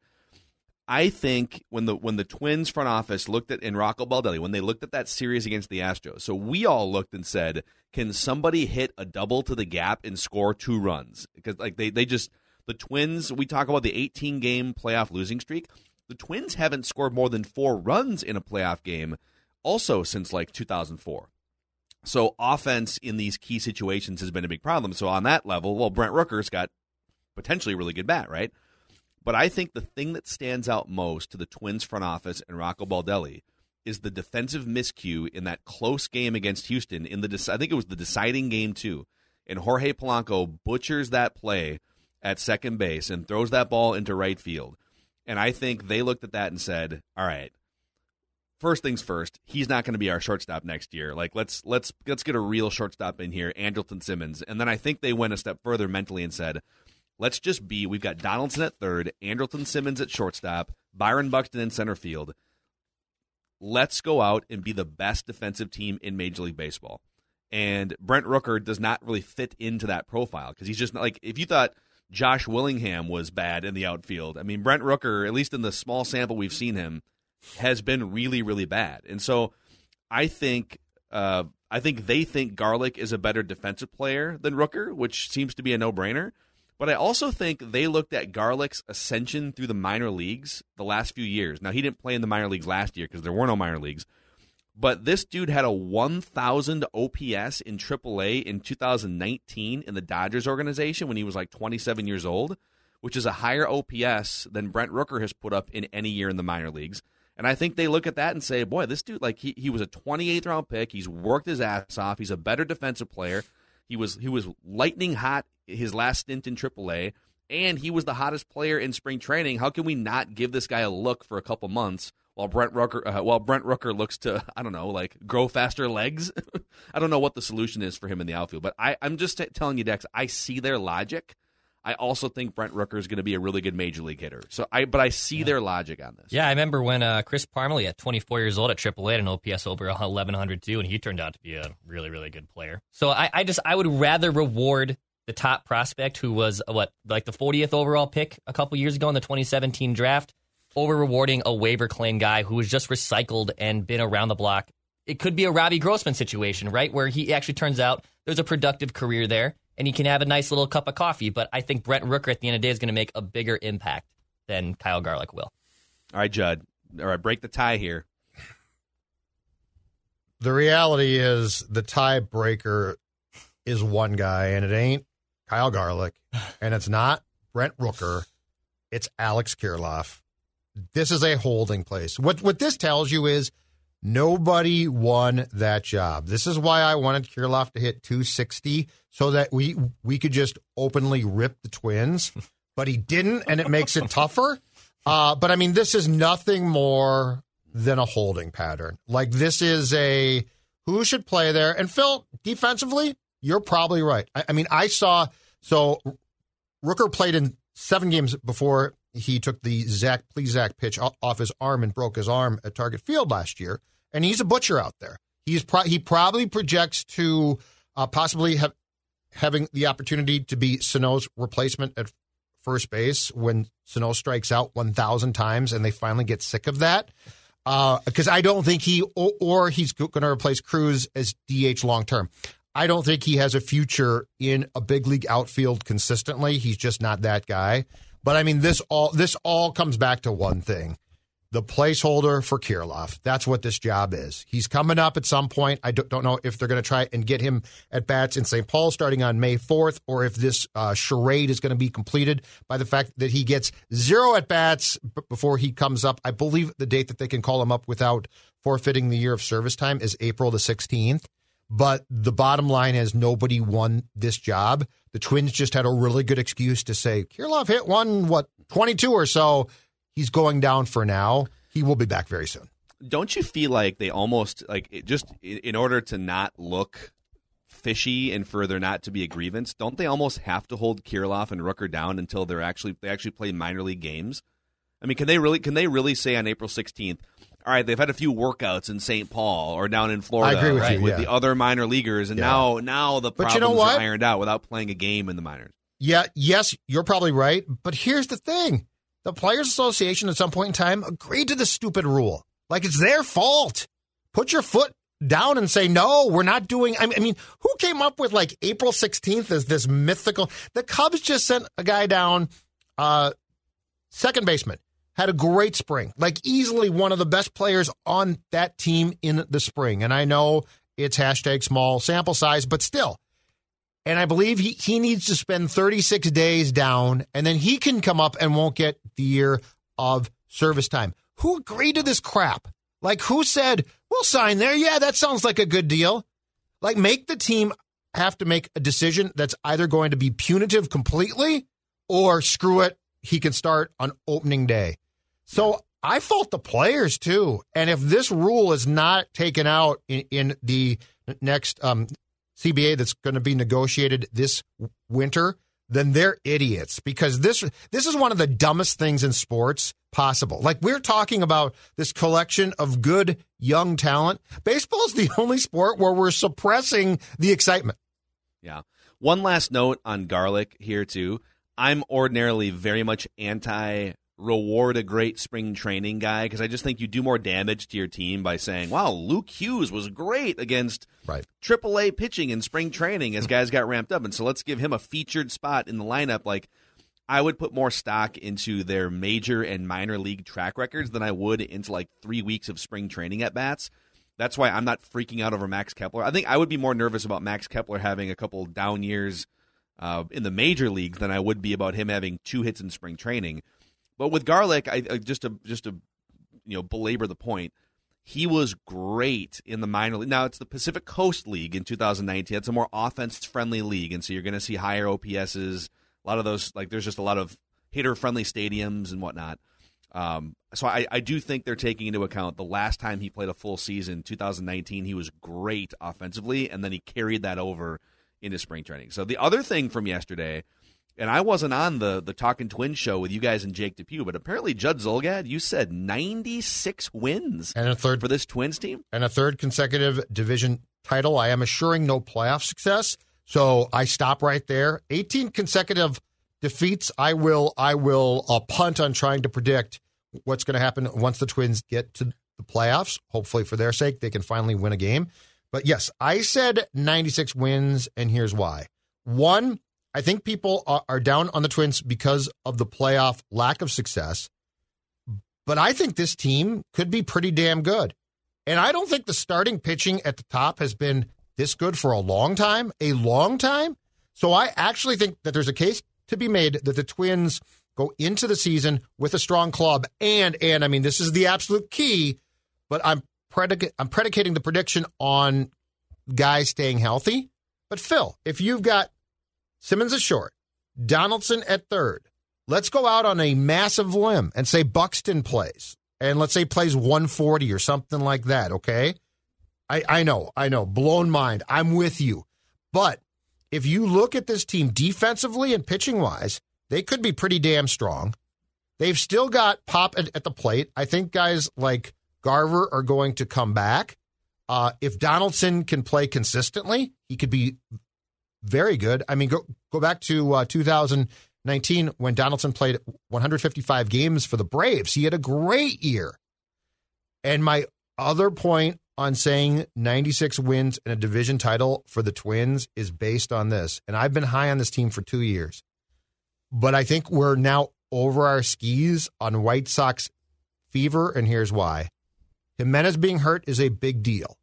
I think when the when the Twins front office looked at in Rocco Baldelli, when they looked at that series against the Astros, so we all looked and said, can somebody hit a double to the gap and score two runs? Because like they they just the Twins, we talk about the eighteen game playoff losing streak. The Twins haven't scored more than four runs in a playoff game also since like two thousand four. So offense in these key situations has been a big problem. So on that level, well, Brent Rooker's got potentially a really good bat, right? But I think the thing that stands out most to the Twins front office and Rocco Baldelli is the defensive miscue in that close game against Houston. In the I think it was the deciding game too, and Jorge Polanco butchers that play at second base and throws that ball into right field. And I think they looked at that and said, "All right, first things first, he's not going to be our shortstop next year. Like let's let's let's get a real shortstop in here, Andrelton Simmons." And then I think they went a step further mentally and said, let's just be, we've got Donaldson at third, Andrelton Simmons at shortstop, Byron Buxton in center field. Let's go out and be the best defensive team in Major League Baseball. And Brent Rooker does not really fit into that profile because he's just not like, if you thought Josh Willingham was bad in the outfield, I mean, Brent Rooker, at least in the small sample we've seen him, has been really, really bad. And so I think uh, I think they think Garlick is a better defensive player than Rooker, which seems to be a no-brainer. But I also think they looked at Garlick's ascension through the minor leagues the last few years. Now, he didn't play in the minor leagues last year because there were no minor leagues. But this dude had a one thousand O P S in triple A in two thousand nineteen in the Dodgers organization when he was like twenty-seven years old, which is a higher O P S than Brent Rooker has put up in any year in the minor leagues. And I think they look at that and say, boy, this dude, like he, he was a twenty-eighth round pick. He's worked his ass off. He's a better defensive player. He was he was lightning hot his last stint in triple A, and he was the hottest player in spring training. How can we not give this guy a look for a couple months while Brent Rooker uh, while Brent Rooker looks to, I don't know, like grow faster legs? I don't know what the solution is for him in the outfield, but I, I'm just t- telling you, Dex, I see their logic. I also think Brent Rooker is going to be a really good major league hitter. So I, but I see yeah. their logic on this. Yeah, I remember when uh, Chris Parmelee at twenty-four years old at triple A had an O P S over eleven hundred too, and he turned out to be a really, really good player. So I, I just I would rather reward the top prospect who was what like the fortieth overall pick a couple years ago in the twenty seventeen draft over rewarding a waiver claim guy who was just recycled and been around the block. It could be a Robbie Grossman situation, right, where he actually turns out there's a productive career there. And he can have a nice little cup of coffee, but I think Brent Rooker at the end of the day is going to make a bigger impact than Kyle Garlick will. All right, Judd. All right, break the tie here. The reality is the tiebreaker is one guy, and it ain't Kyle Garlick, and it's not Brent Rooker. It's Alex Kirilloff. This is a holding place. What what this tells you is nobody won that job. This is why I wanted Kirilloff to hit two sixty so that we we could just openly rip the Twins, but he didn't, and it makes it tougher. Uh, but, I mean, this is nothing more than a holding pattern. Like, this is a who should play there. And, Phil, defensively, you're probably right. I, I mean, I saw – so Rooker played in seven games before he took the Zach Plesac pitch off his arm and broke his arm at Target Field last year. And he's a butcher out there. He's pro- he probably projects to uh, possibly have having the opportunity to be Sano's replacement at first base when Sano strikes out one thousand times and they finally get sick of that. Because uh, I don't think he or, or he's going to replace Cruz as D H long term. I don't think he has a future in a big league outfield consistently. He's just not that guy. But I mean, this all this all comes back to one thing. The placeholder for Kirilloff. That's what this job is. He's coming up at some point. I don't know if they're going to try and get him at bats in Saint Paul starting on May fourth, or if this uh, charade is going to be completed by the fact that he gets zero at bats b- before he comes up. I believe the date that they can call him up without forfeiting the year of service time is April the sixteenth. But the bottom line is nobody won this job. The Twins just had a really good excuse to say, Kirilloff hit one, what, twenty-two or so. He's going down for now. He will be back very soon. Don't you feel like they almost, like, it just in order to not look fishy and for there not to be a grievance, don't they almost have to hold Kirilloff and Rooker down until they're actually they actually play minor league games? I mean, can they really can they really say on April sixteenth, all right, they've had a few workouts in Saint Paul or down in Florida I agree with, right, you, with yeah. the other minor leaguers, and yeah. now now the but problems you know what? are ironed out without playing a game in the minors? Yeah, yes, you're probably right. But here's the thing. The Players Association at some point in time agreed to the stupid rule. Like, it's their fault. Put your foot down and say, no, we're not doing. I mean, who came up with like April sixteenth as this mythical? The Cubs just sent a guy down, uh, second baseman, had a great spring, like easily one of the best players on that team in the spring. And I know it's hashtag small sample size, but still. And I believe he, he needs to spend thirty-six days down, and then he can come up and won't get the year of service time. Who agreed to this crap? Like, who said, we'll sign there? Yeah, that sounds like a good deal. Like, make the team have to make a decision that's either going to be punitive completely or screw it, he can start on opening day. So I fault the players, too. And if this rule is not taken out in, in the next um C B A that's going to be negotiated this winter, then they're idiots, because this this is one of the dumbest things in sports possible. Like, we're talking about this collection of good young talent. Baseball is the only sport where we're suppressing the excitement. Yeah. One last note on Garlick here, too. I'm ordinarily very much anti reward a great spring training guy, because I just think you do more damage to your team by saying, wow, Luke Hughes was great against right. triple A pitching in spring training as guys got ramped up, and so let's give him a featured spot in the lineup. Like, I would put more stock into their major and minor league track records than I would into like three weeks of spring training at bats. That's why I'm not freaking out over Max Kepler. I think I would be more nervous about Max Kepler having a couple down years uh, in the major leagues than I would be about him having two hits in spring training. But with Garlick, I, I just to just to you know belabor the point, he was great in the minor league. Now it's the Pacific Coast League in two thousand nineteen. It's a more offense-friendly league, and so you're going to see higher O P S's. A lot of those, like there's just a lot of hitter-friendly stadiums and whatnot. Um, so I, I do think they're taking into account the last time he played a full season, two thousand nineteen, he was great offensively, and then he carried that over into spring training. So the other thing from yesterday, and I wasn't on the, the Talkin' Twins show with you guys and Jake Depew, but apparently Judd Zulgad, you said ninety-six wins and a third for this Twins team. And a third consecutive division title. I am assuring no playoff success, so I stop right there. eighteen consecutive defeats. I will I will uh, punt on trying to predict what's going to happen once the Twins get to the playoffs. Hopefully, for their sake, they can finally win a game. But yes, I said ninety-six wins, and here's why. One, I think people are, are down on the Twins because of the playoff lack of success. But I think this team could be pretty damn good. And I don't think the starting pitching at the top has been this good for a long time, a long time. So I actually think that there's a case to be made that the Twins go into the season with a strong club, and and I mean this is the absolute key, but I'm predic- I'm predicating the prediction on guys staying healthy. But Phil, if you've got Simmons is short, Donaldson at third, let's go out on a massive limb and say Buxton plays, and let's say plays one forty or something like that. Okay, I I know I know blown mind. I'm with you, but if you look at this team defensively and pitching wise, they could be pretty damn strong. They've still got pop at, at the plate. I think guys like Garver are going to come back. Uh, if Donaldson can play consistently, he could be very good. I mean, go go back to uh, two thousand nineteen when Donaldson played one hundred fifty-five games for the Braves. He had a great year. And my other point on saying ninety-six wins and a division title for the Twins is based on this. And I've been high on this team for two years. But I think we're now over our skis on White Sox fever, and here's why. Jimenez being hurt is a big deal.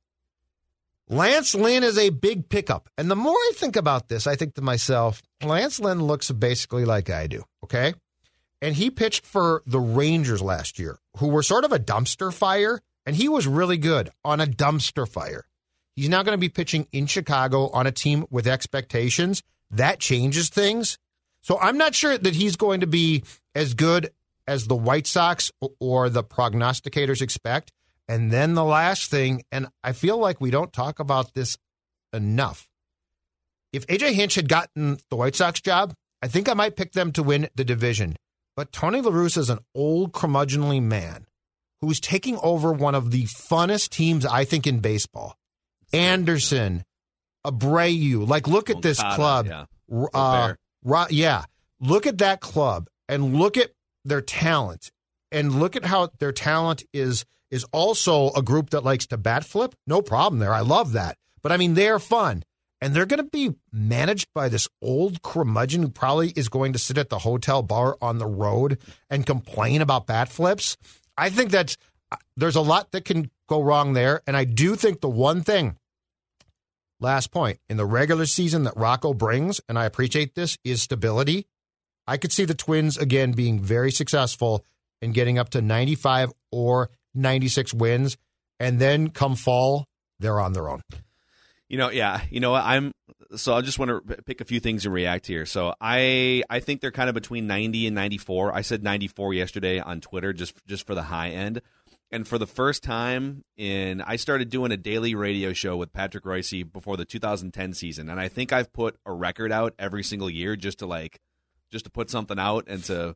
Lance Lynn is a big pickup. And the more I think about this, I think to myself, Lance Lynn looks basically like I do, okay? And he pitched for the Rangers last year, who were sort of a dumpster fire, and he was really good on a dumpster fire. He's now going to be pitching in Chicago on a team with expectations. That changes things. So I'm not sure that he's going to be as good as the White Sox or the prognosticators expect. And then the last thing, and I feel like we don't talk about this enough. If A J Hinch had gotten the White Sox job, I think I might pick them to win the division. But Tony La Russa is an old curmudgeonly man who's taking over one of the funnest teams, I think, in baseball. Anderson, Abreu. Like, look at this club. Yeah. Uh, Right, yeah. Look at that club and look at their talent and look at how their talent is is also a group that likes to bat flip. No problem there. I love that. But, I mean, they're fun. And they're going to be managed by this old curmudgeon who probably is going to sit at the hotel bar on the road and complain about bat flips. I think that's there's a lot that can go wrong there. And I do think the one thing, last point, in the regular season that Rocco brings, and I appreciate this, is stability. I could see the Twins, again, being very successful in getting up to ninety-five or ninety-six wins, and then come fall, they're on their own. You know, yeah, you know what, I'm, so I just want to pick a few things and react here. So I I think they're kind of between ninety and ninety-four. I said ninety-four yesterday on Twitter, just just for the high end. And for the first time in, I started doing a daily radio show with Patrick Royce before the two thousand ten season, and I think I've put a record out every single year just to like, just to put something out and to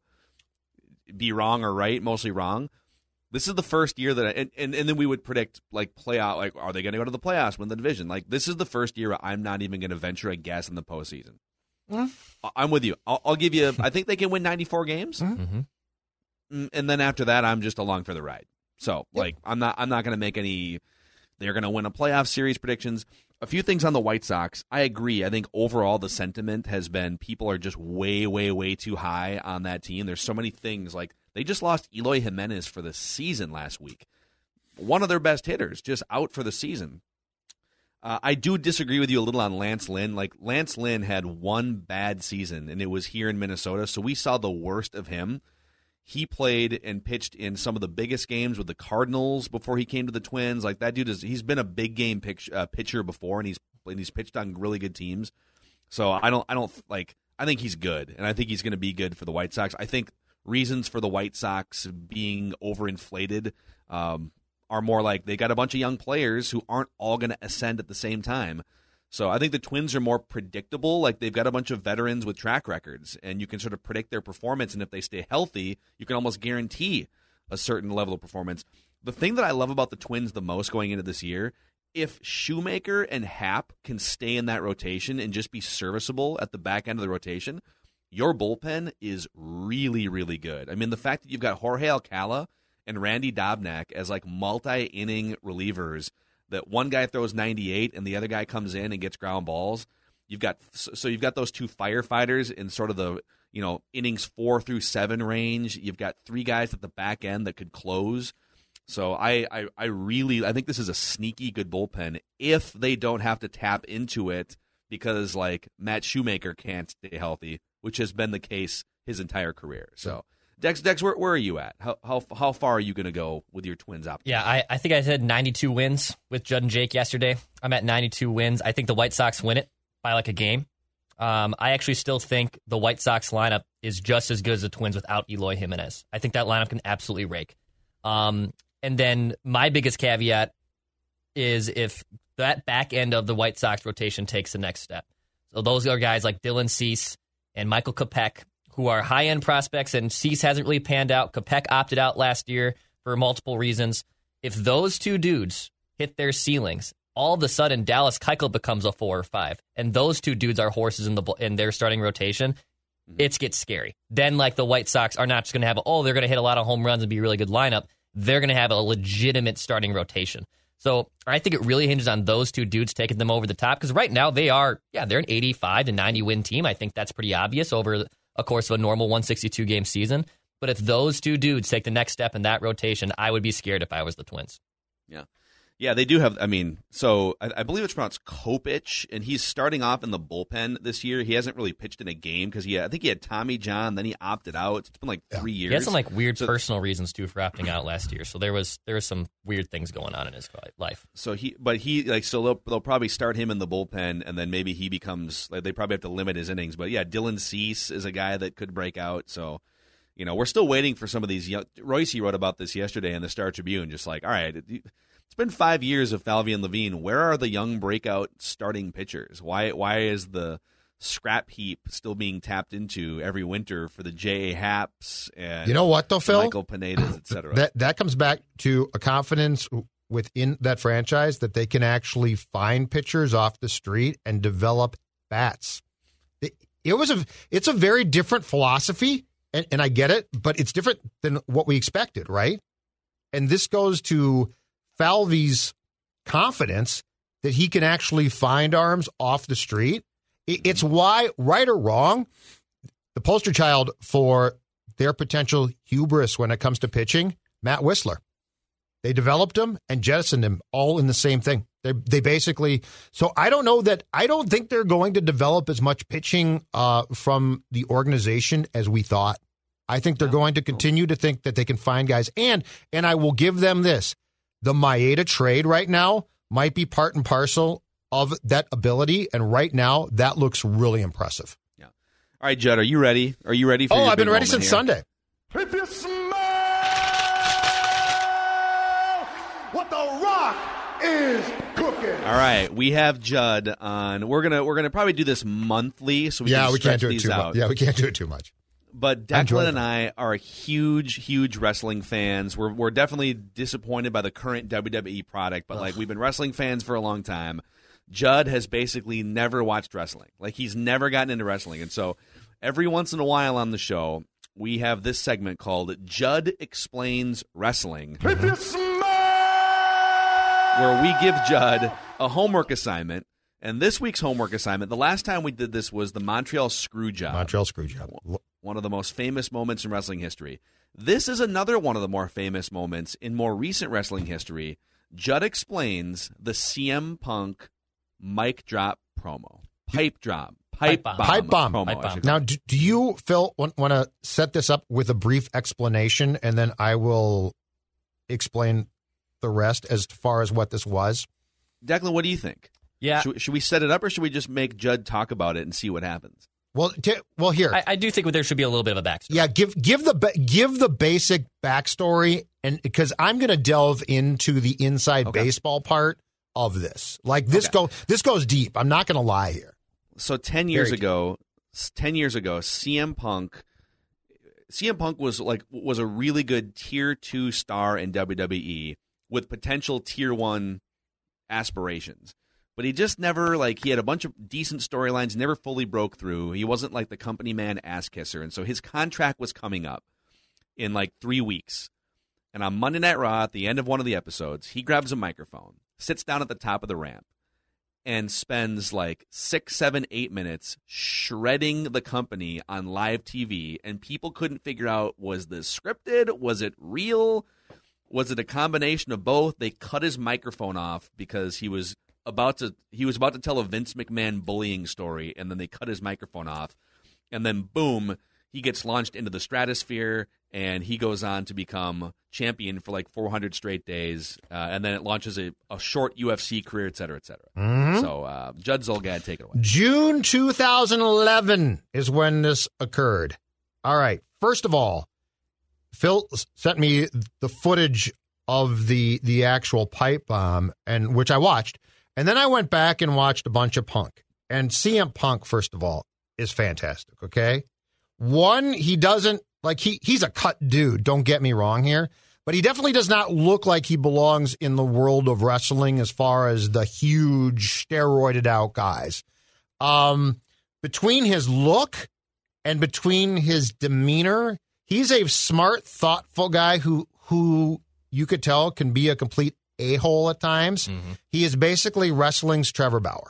be wrong or right, mostly wrong. This is the first year that I, and, and, and then we would predict like playoff, like are they going to go to the playoffs, win the division? Like this is the first year I'm not even going to venture a guess in the postseason. Mm-hmm. I'm with you. I'll, I'll give you. I think they can win ninety-four games, mm-hmm. and then after that, I'm just along for the ride. So, like, I'm not I'm not going to make any they're going to win a playoff series predictions. A few things on the White Sox. I agree. I think overall the sentiment has been people are just way, way, way too high on that team. There's so many things. Like, they just lost Eloy Jimenez for the season last week. one of their best hitters, just out for the season. Uh, I do disagree with you a little on Lance Lynn. Like, Lance Lynn had one bad season, and it was here in Minnesota, so we saw the worst of him. He played and pitched in some of the biggest games with the Cardinals before he came to the Twins. Like, that dude is, he's been a big game pitch, uh, pitcher before, and he's and he's pitched on really good teams. So I don't, I don't like. I think he's good, and I think he's going to be good for the White Sox. I think reasons for the White Sox being overinflated um, are more like they got a bunch of young players who aren't all going to ascend at the same time. So I think the Twins are more predictable. Like, they've got a bunch of veterans with track records, and you can sort of predict their performance. And if they stay healthy, you can almost guarantee a certain level of performance. The thing that I love about the Twins the most going into this year, if Shoemaker and Happ can stay in that rotation and just be serviceable at the back end of the rotation, your bullpen is really, really good. I mean, the fact that you've got Jorge Alcala and Randy Dobnak as like multi-inning relievers, that one guy throws ninety-eight and the other guy comes in and gets ground balls. You've got so you've got those two firefighters in sort of the, you know, innings four through seven range. You've got three guys at the back end that could close. So I, I, I really I think this is a sneaky good bullpen if they don't have to tap into it because like Matt Shoemaker can't stay healthy, which has been the case his entire career. So Dex, Dex, where, where are you at? How how how far are you going to go with your Twins optimism? Yeah, I, I think I said ninety-two wins with Judd and Jake yesterday. I'm at ninety-two wins. I think the White Sox win it by like a game. Um, I actually still think the White Sox lineup is just as good as the Twins without Eloy Jimenez. I think that lineup can absolutely rake. Um, and then my biggest caveat is if that back end of the White Sox rotation takes the next step. So those are guys like Dylan Cease and Michael Kopech, who are high-end prospects, and Cease hasn't really panned out. Kopech opted out last year for multiple reasons. If those two dudes hit their ceilings, all of a sudden Dallas Keuchel becomes a four or five, and those two dudes are horses in the in their starting rotation. Mm-hmm. It gets scary. Then, like, the White Sox are not just going to have, oh, they're going to hit a lot of home runs and be a really good lineup. They're going to have a legitimate starting rotation. So I think it really hinges on those two dudes taking them over the top, because right now they are, yeah, they're an eighty-five to ninety win team. I think that's pretty obvious over a course of a normal one sixty-two game season. But if those two dudes take the next step in that rotation, I would be scared if I was the Twins. Yeah. Yeah, they do have, I mean, so I, I believe it's pronounced Kopech, and he's starting off in the bullpen this year. He hasn't really pitched in a game because he had, I think he had Tommy John, then he opted out. It's been like three years. He had some like weird so, personal reasons too for opting out last year. So there was there was some weird things going on in his life. So he, but he like so they'll, they'll probably start him in the bullpen, and then maybe he becomes like they probably have to limit his innings. But yeah, Dylan Cease is a guy that could break out. So you know we're still waiting for some of these young. Royce wrote about this yesterday in the Star Tribune. Just like all right. It, It's been five years of Falvey Levine. Where are the young breakout starting pitchers? Why why is the scrap heap still being tapped into every winter for the J A. Happs and you know what though, Phil? Michael Pinedas, et cetera? That that comes back to a confidence within that franchise that they can actually find pitchers off the street and develop bats. It, it was a it's a very different philosophy, and, and I get it, but it's different than what we expected, right? And this goes to Falvey's confidence that he can actually find arms off the street. It's why, right or wrong, the poster child for their potential hubris when it comes to pitching, Matt Whistler. They developed him and jettisoned him all in the same thing. They they basically, so I don't know that, I don't think they're going to develop as much pitching uh, from the organization as we thought. I think they're going to continue to think that they can find guys. And and I will give them this. The Maeda trade right now might be part and parcel of that ability, and right now that looks really impressive. Yeah. All right, Judd, are you ready? Are you ready for? Oh, your I've been ready since here? Sunday. If you smell what the Rock is cooking. All right, we have Judd on. We're gonna we're gonna probably do this monthly, so we yeah, can we can't do it these too out. much. Yeah, we can't do it too much. But Declan and I are huge, huge wrestling fans. We're we're definitely disappointed by the current W W E product, but like we've been wrestling fans for a long time. Judd has basically never watched wrestling. Like he's never gotten into wrestling. And so every once in a while on the show, we have this segment called Judd Explains Wrestling. If you smell where we give Judd a homework assignment. And this week's homework assignment, the last time we did this was the Montreal Screwjob. Montreal Screwjob. one of the most famous moments in wrestling history. This is another one of the more famous moments in more recent wrestling history. Judd explains the C M Punk mic drop promo. Pipe drop. Pipe, Pipe bomb. bomb. Pipe bomb. Promo, Pipe I bomb. should call Now, it. do, do you, Phil, want, want to set this up with a brief explanation, and then I will explain the rest as far as what this was? Declan, what do you think? Yeah. Should, should we set it up, or should we just make Judd talk about it and see what happens? Well, t- well, here, I, I do think there should be a little bit of a backstory. yeah, give give the ba- give the basic backstory, and because I'm going to delve into the inside Okay. baseball part of this. Like this Okay. go this goes deep. I'm not going to lie here. So ten years Very ago, ten years ago, C M Punk, C M Punk was like was a really good tier two star in W W E with potential tier one aspirations, but he just never like he had a bunch of decent storylines, never fully broke through. He wasn't like the company man ass kisser, and so his contract was coming up in like three weeks. And on Monday Night Raw, at the end of one of the episodes, he grabs a microphone, sits down at the top of the ramp, and spends like six, seven, eight minutes shredding the company on live T V, and people couldn't figure out, was this scripted? Was it real? Was it a combination of both? They cut his microphone off because he was about to he was about to tell a Vince McMahon bullying story, and then they cut his microphone off, and then boom, he gets launched into the stratosphere, and he goes on to become champion for like four hundred straight days, uh, and then it launches a, a short U F C career, et cetera, et cetera. Mm-hmm. So, uh, Judd Zolgad, take it away. June two thousand eleven is when this occurred. All right. First of all, Phil sent me the footage of the the actual pipe bomb, and which I watched, and then I went back and watched a bunch of Punk. And C M Punk, first of all, is fantastic. Okay, one, he doesn't like he he's a cut dude. Don't get me wrong here. But he definitely does not look like he belongs in the world of wrestling as far as the huge steroided out guys. Um, between his look and between his demeanor, he's a smart, thoughtful guy who who you could tell can be a complete a-hole at times. Mm-hmm. He is basically wrestling's Trevor Bauer.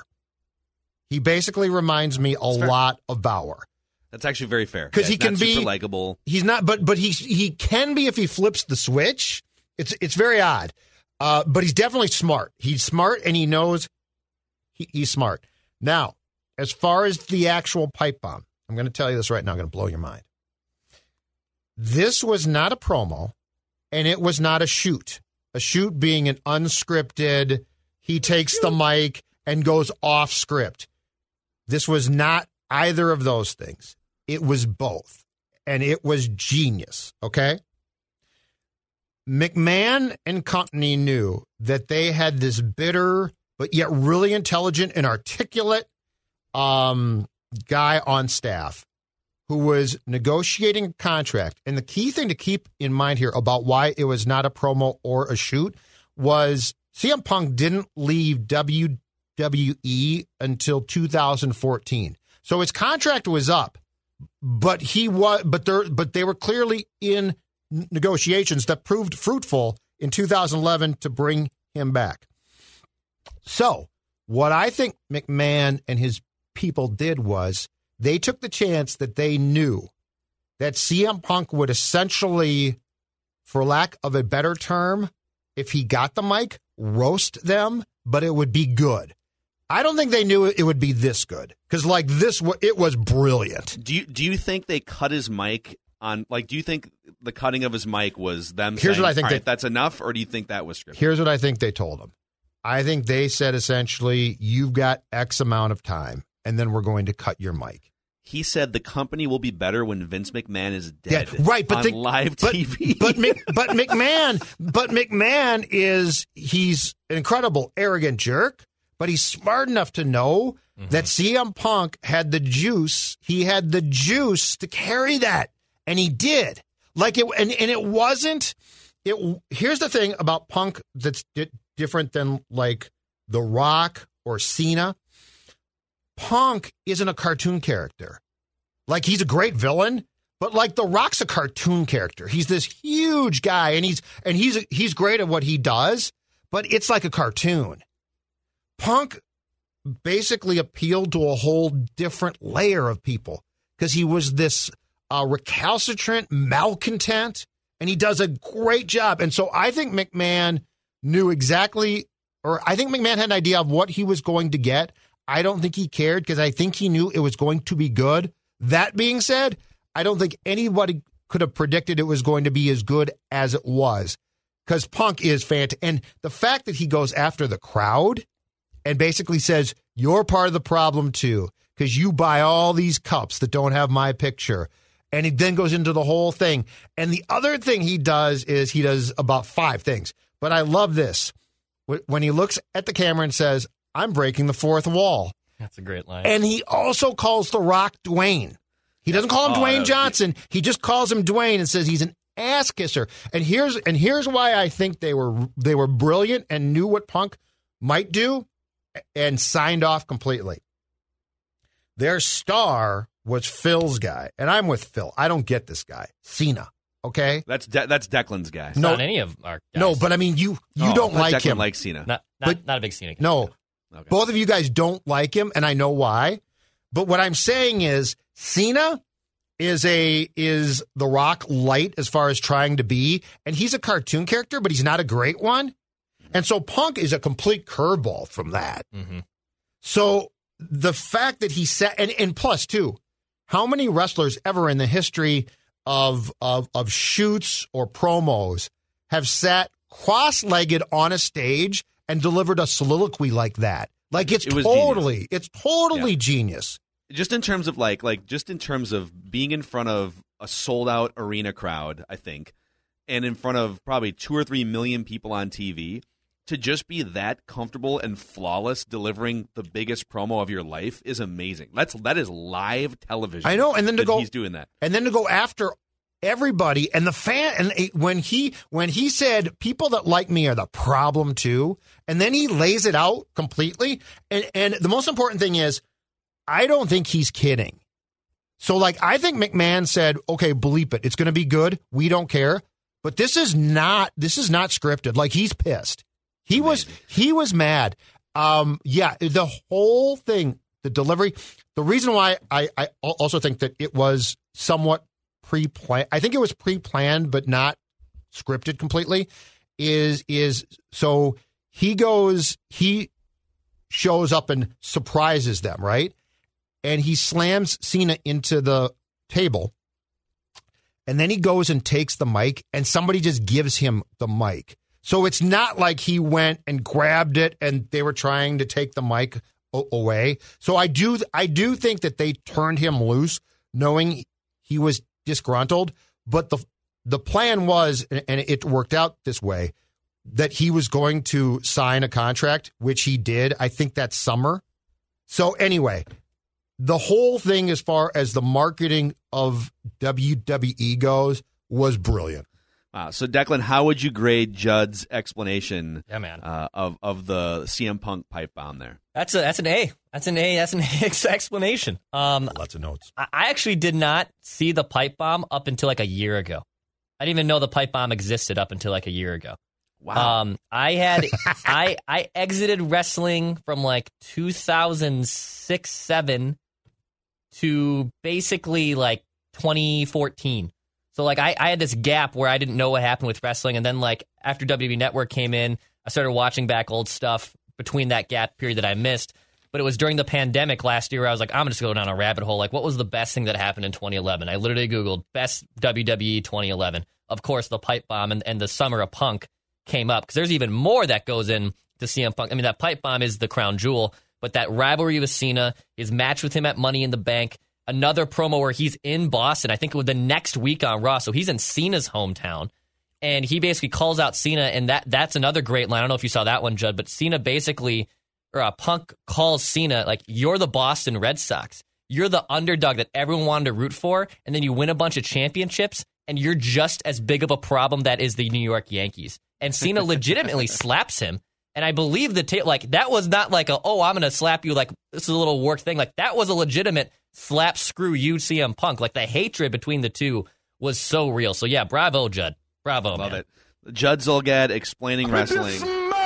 He basically reminds me a lot of Bauer. That's actually very fair. 'Cause Yeah, he he's can not be- super likable. He's not, but but he he can be if he flips the switch. It's it's very odd, uh, but he's definitely smart. He's smart and he knows he, he's smart. Now, as far as the actual pipe bomb, I'm going to tell you this right now. I'm going to blow your mind. This was not a promo, and it was not a shoot. A shoot being an unscripted. He takes the mic and goes off script. This was not either of those things. It was both. And it was genius, okay? McMahon and company knew that they had this bitter, but yet really intelligent and articulate um, guy on staff who was negotiating a contract. And the key thing to keep in mind here about why it was not a promo or a shoot was C M Punk didn't leave W W E until two thousand fourteen. So his contract was up, but he was, but there, but they were clearly in negotiations that proved fruitful in two thousand eleven to bring him back. So what I think McMahon and his people did was they took the chance that they knew that C M Punk would essentially, for lack of a better term, if he got the mic, roast them, but it would be good. I don't think they knew it would be this good because, like this, it was brilliant. Do you do you think they cut his mic on? Like, do you think the cutting of his mic was them? Here's saying, what I think All they- right, that's enough, or do you think that was scripted? Here's what I think they told him. I think they said essentially, you've got X amount of time, and then we're going to cut your mic. He said the company will be better when Vince McMahon is dead. Yeah, right, but on the- live but, T V. But Mc, but McMahon, but McMahon is he's an incredible, arrogant jerk. But he's smart enough to know mm-hmm. that C M Punk had the juice. He had the juice to carry that, and he did. Like it, and, and it wasn't. It. Here's the thing about Punk that's di- different than like The Rock or Cena. Punk isn't a cartoon character. Like he's a great villain, but like The Rock's a cartoon character. He's this huge guy, and he's and he's he's great at what he does, but it's like a cartoon. Punk basically appealed to a whole different layer of people because he was this uh, recalcitrant, malcontent, and he does a great job. And so I think McMahon knew exactly, or I think McMahon had an idea of what he was going to get. I don't think he cared because I think he knew it was going to be good. That being said, I don't think anybody could have predicted it was going to be as good as it was because Punk is fantastic. And the fact that he goes after the crowd and basically says, you're part of the problem too because you buy all these cups that don't have my picture. And he then goes into the whole thing. And the other thing he does is he does about five things. But I love this. When he looks at the camera and says, I'm breaking the fourth wall. That's a great line. And he also calls The Rock Dwayne. He doesn't call him oh, Dwayne Johnson. He just calls him Dwayne and says he's an ass kisser. And here's and here's why I think they were they were brilliant and knew what Punk might do and signed off completely. Their star was Phil's guy, and I'm with Phil. I don't get this guy, Cena. Okay, that's De- that's Declan's guy. It's no, not any of our guys. No, but I mean, you you oh, don't like Declan him. Like Cena, not not, but, not a big Cena guy. No, okay. Both of you guys don't like him, and I know why. But what I'm saying is, Cena is a is The Rock light as far as trying to be, and he's a cartoon character, but he's not a great one. And so Punk is a complete curveball from that. Mm-hmm. So the fact that he sat, and, and plus too, how many wrestlers ever in the history of of of shoots or promos have sat cross-legged on a stage and delivered a soliloquy like that? Like it's it totally, genius. it's totally yeah. genius. Just in terms of like, like just in terms of being in front of a sold-out arena crowd, I think, and in front of probably two or three million people on T V, to just be that comfortable and flawless delivering the biggest promo of your life is amazing. That's that is live television. I know, and then to go he's doing that, and then to go after everybody and the fan. And when he when he said people that like me are the problem too, and then he lays it out completely. And and the most important thing is, I don't think he's kidding. So like I think McMahon said, okay, bleep it. It's going to be good. We don't care. But this is not this is not scripted. Like he's pissed. He was he was mad. Um, yeah, the whole thing, the delivery. The reason why I, I also think that it was somewhat pre-planned. I think it was pre-planned, but not scripted completely. Is is so he goes he shows up and surprises them, right? And he slams Cena into the table. And then he goes and takes the mic, and somebody just gives him the mic. So it's not like he went and grabbed it and they were trying to take the mic o- away. So I do I do think that they turned him loose knowing he was disgruntled. But the the plan was, and it worked out this way, that he was going to sign a contract, which he did. I think that summer. So anyway, the whole thing as far as the marketing of W W E goes was brilliant. Wow. So, Declan, how would you grade Judd's explanation yeah, man. Uh, of of the C M Punk pipe bomb there? That's a that's an A. That's an A. That's an A explanation. Um, Lots of notes. I, I actually did not see the pipe bomb up until like a year ago. I didn't even know the pipe bomb existed up until like a year ago. Wow. Um, I had I I exited wrestling from like two thousand six seven to basically like twenty fourteen. So, like, I, I had this gap where I didn't know what happened with wrestling. And then, like, after W W E Network came in, I started watching back old stuff between that gap period that I missed. But it was during the pandemic last year where I was like, I'm just going to go down a rabbit hole. Like, what was the best thing that happened in twenty eleven? I literally Googled best W W E twenty eleven. Of course, the pipe bomb and, and the summer of Punk came up. Because there's even more that goes in to C M Punk. I mean, that pipe bomb is the crown jewel. But that rivalry with Cena, his match with him at Money in the Bank, another promo where he's in Boston, I think it was the next week on Raw, so he's in Cena's hometown, and he basically calls out Cena, and that that's another great line. I don't know if you saw that one, Judd, but Cena basically, or uh, Punk calls Cena, like, you're the Boston Red Sox. You're the underdog that everyone wanted to root for, and then you win a bunch of championships, and you're just as big of a problem that is the New York Yankees. And Cena legitimately slaps him. And I believe the ta- like that was not like a, oh, I'm going to slap you, like this is a little work thing. Like that was a legitimate slap, screw you, C M Punk. Like the hatred between the two was so real. So yeah, bravo, Judd. Bravo, Love man. it. Judd Zulgad explaining wrestling.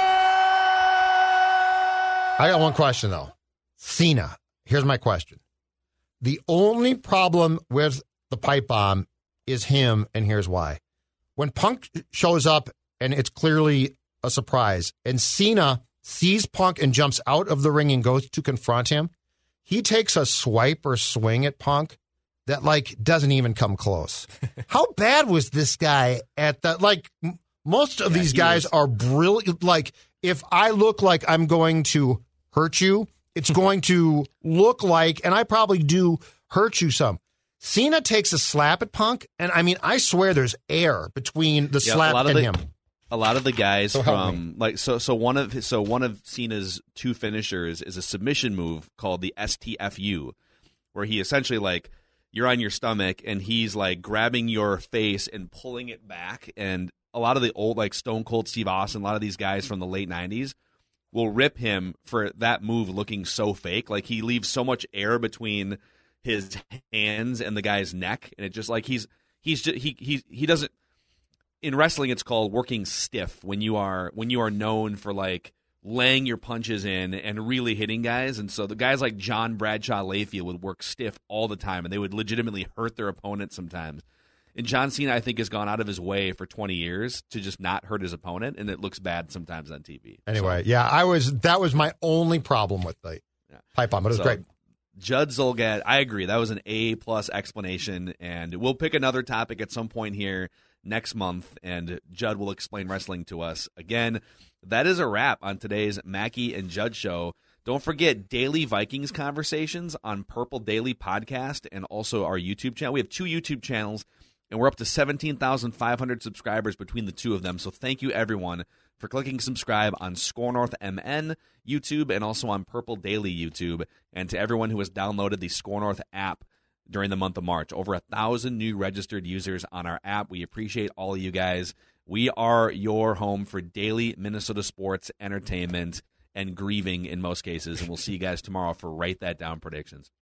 I got one question, though. Cena, here's my question. The only problem with the pipe bomb is him, and here's why. When Punk shows up, and it's clearly a surprise, and Cena sees Punk and jumps out of the ring and goes to confront him, he takes a swipe or swing at Punk that, like, doesn't even come close. How bad was this guy at the, like, m- most of Yeah, these he guys was- are brilliant. Like, if I look like I'm going to hurt you, it's going to look like, and I probably do hurt you some. Cena takes a slap at Punk, and I mean, I swear there's air between the Yeah, slap a lot of and the, him. A lot of the guys So help from like so so one of his, so one of Cena's two finishers is a submission move called the S T F U, where he essentially like you're on your stomach and he's like grabbing your face and pulling it back. And a lot of the old like Stone Cold Steve Austin, a lot of these guys from the late nineties will rip him for that move looking so fake. Like he leaves so much air between his hands and the guy's neck, and it just like he's he's just, he he he doesn't. In wrestling, it's called working stiff when you are when you are known for like laying your punches in and really hitting guys. And so the guys like John Bradshaw Layfield would work stiff all the time, and they would legitimately hurt their opponent sometimes. And John Cena, I think, has gone out of his way for twenty years to just not hurt his opponent, and it looks bad sometimes on T V. Anyway, So, yeah, I was that was my only problem with the Yeah. pipe bomb, but it was So, great. Judd Zolgad, I agree. That was an A plus explanation, and we'll pick another topic at some point here next month, and Judd will explain wrestling to us again. That is a wrap on today's Mackey and Judd show. Don't forget Daily Vikings Conversations on Purple Daily Podcast and also our YouTube channel. We have two YouTube channels, and we're up to seventeen thousand five hundred subscribers between the two of them. So thank you, everyone, for clicking subscribe on Score North M N YouTube and also on Purple Daily YouTube. And to everyone who has downloaded the Score North app during the month of March. Over a thousand new registered users on our app. We appreciate all of you guys. We are your home for daily Minnesota sports, entertainment, and grieving in most cases. And we'll see you guys tomorrow for Write That Down predictions.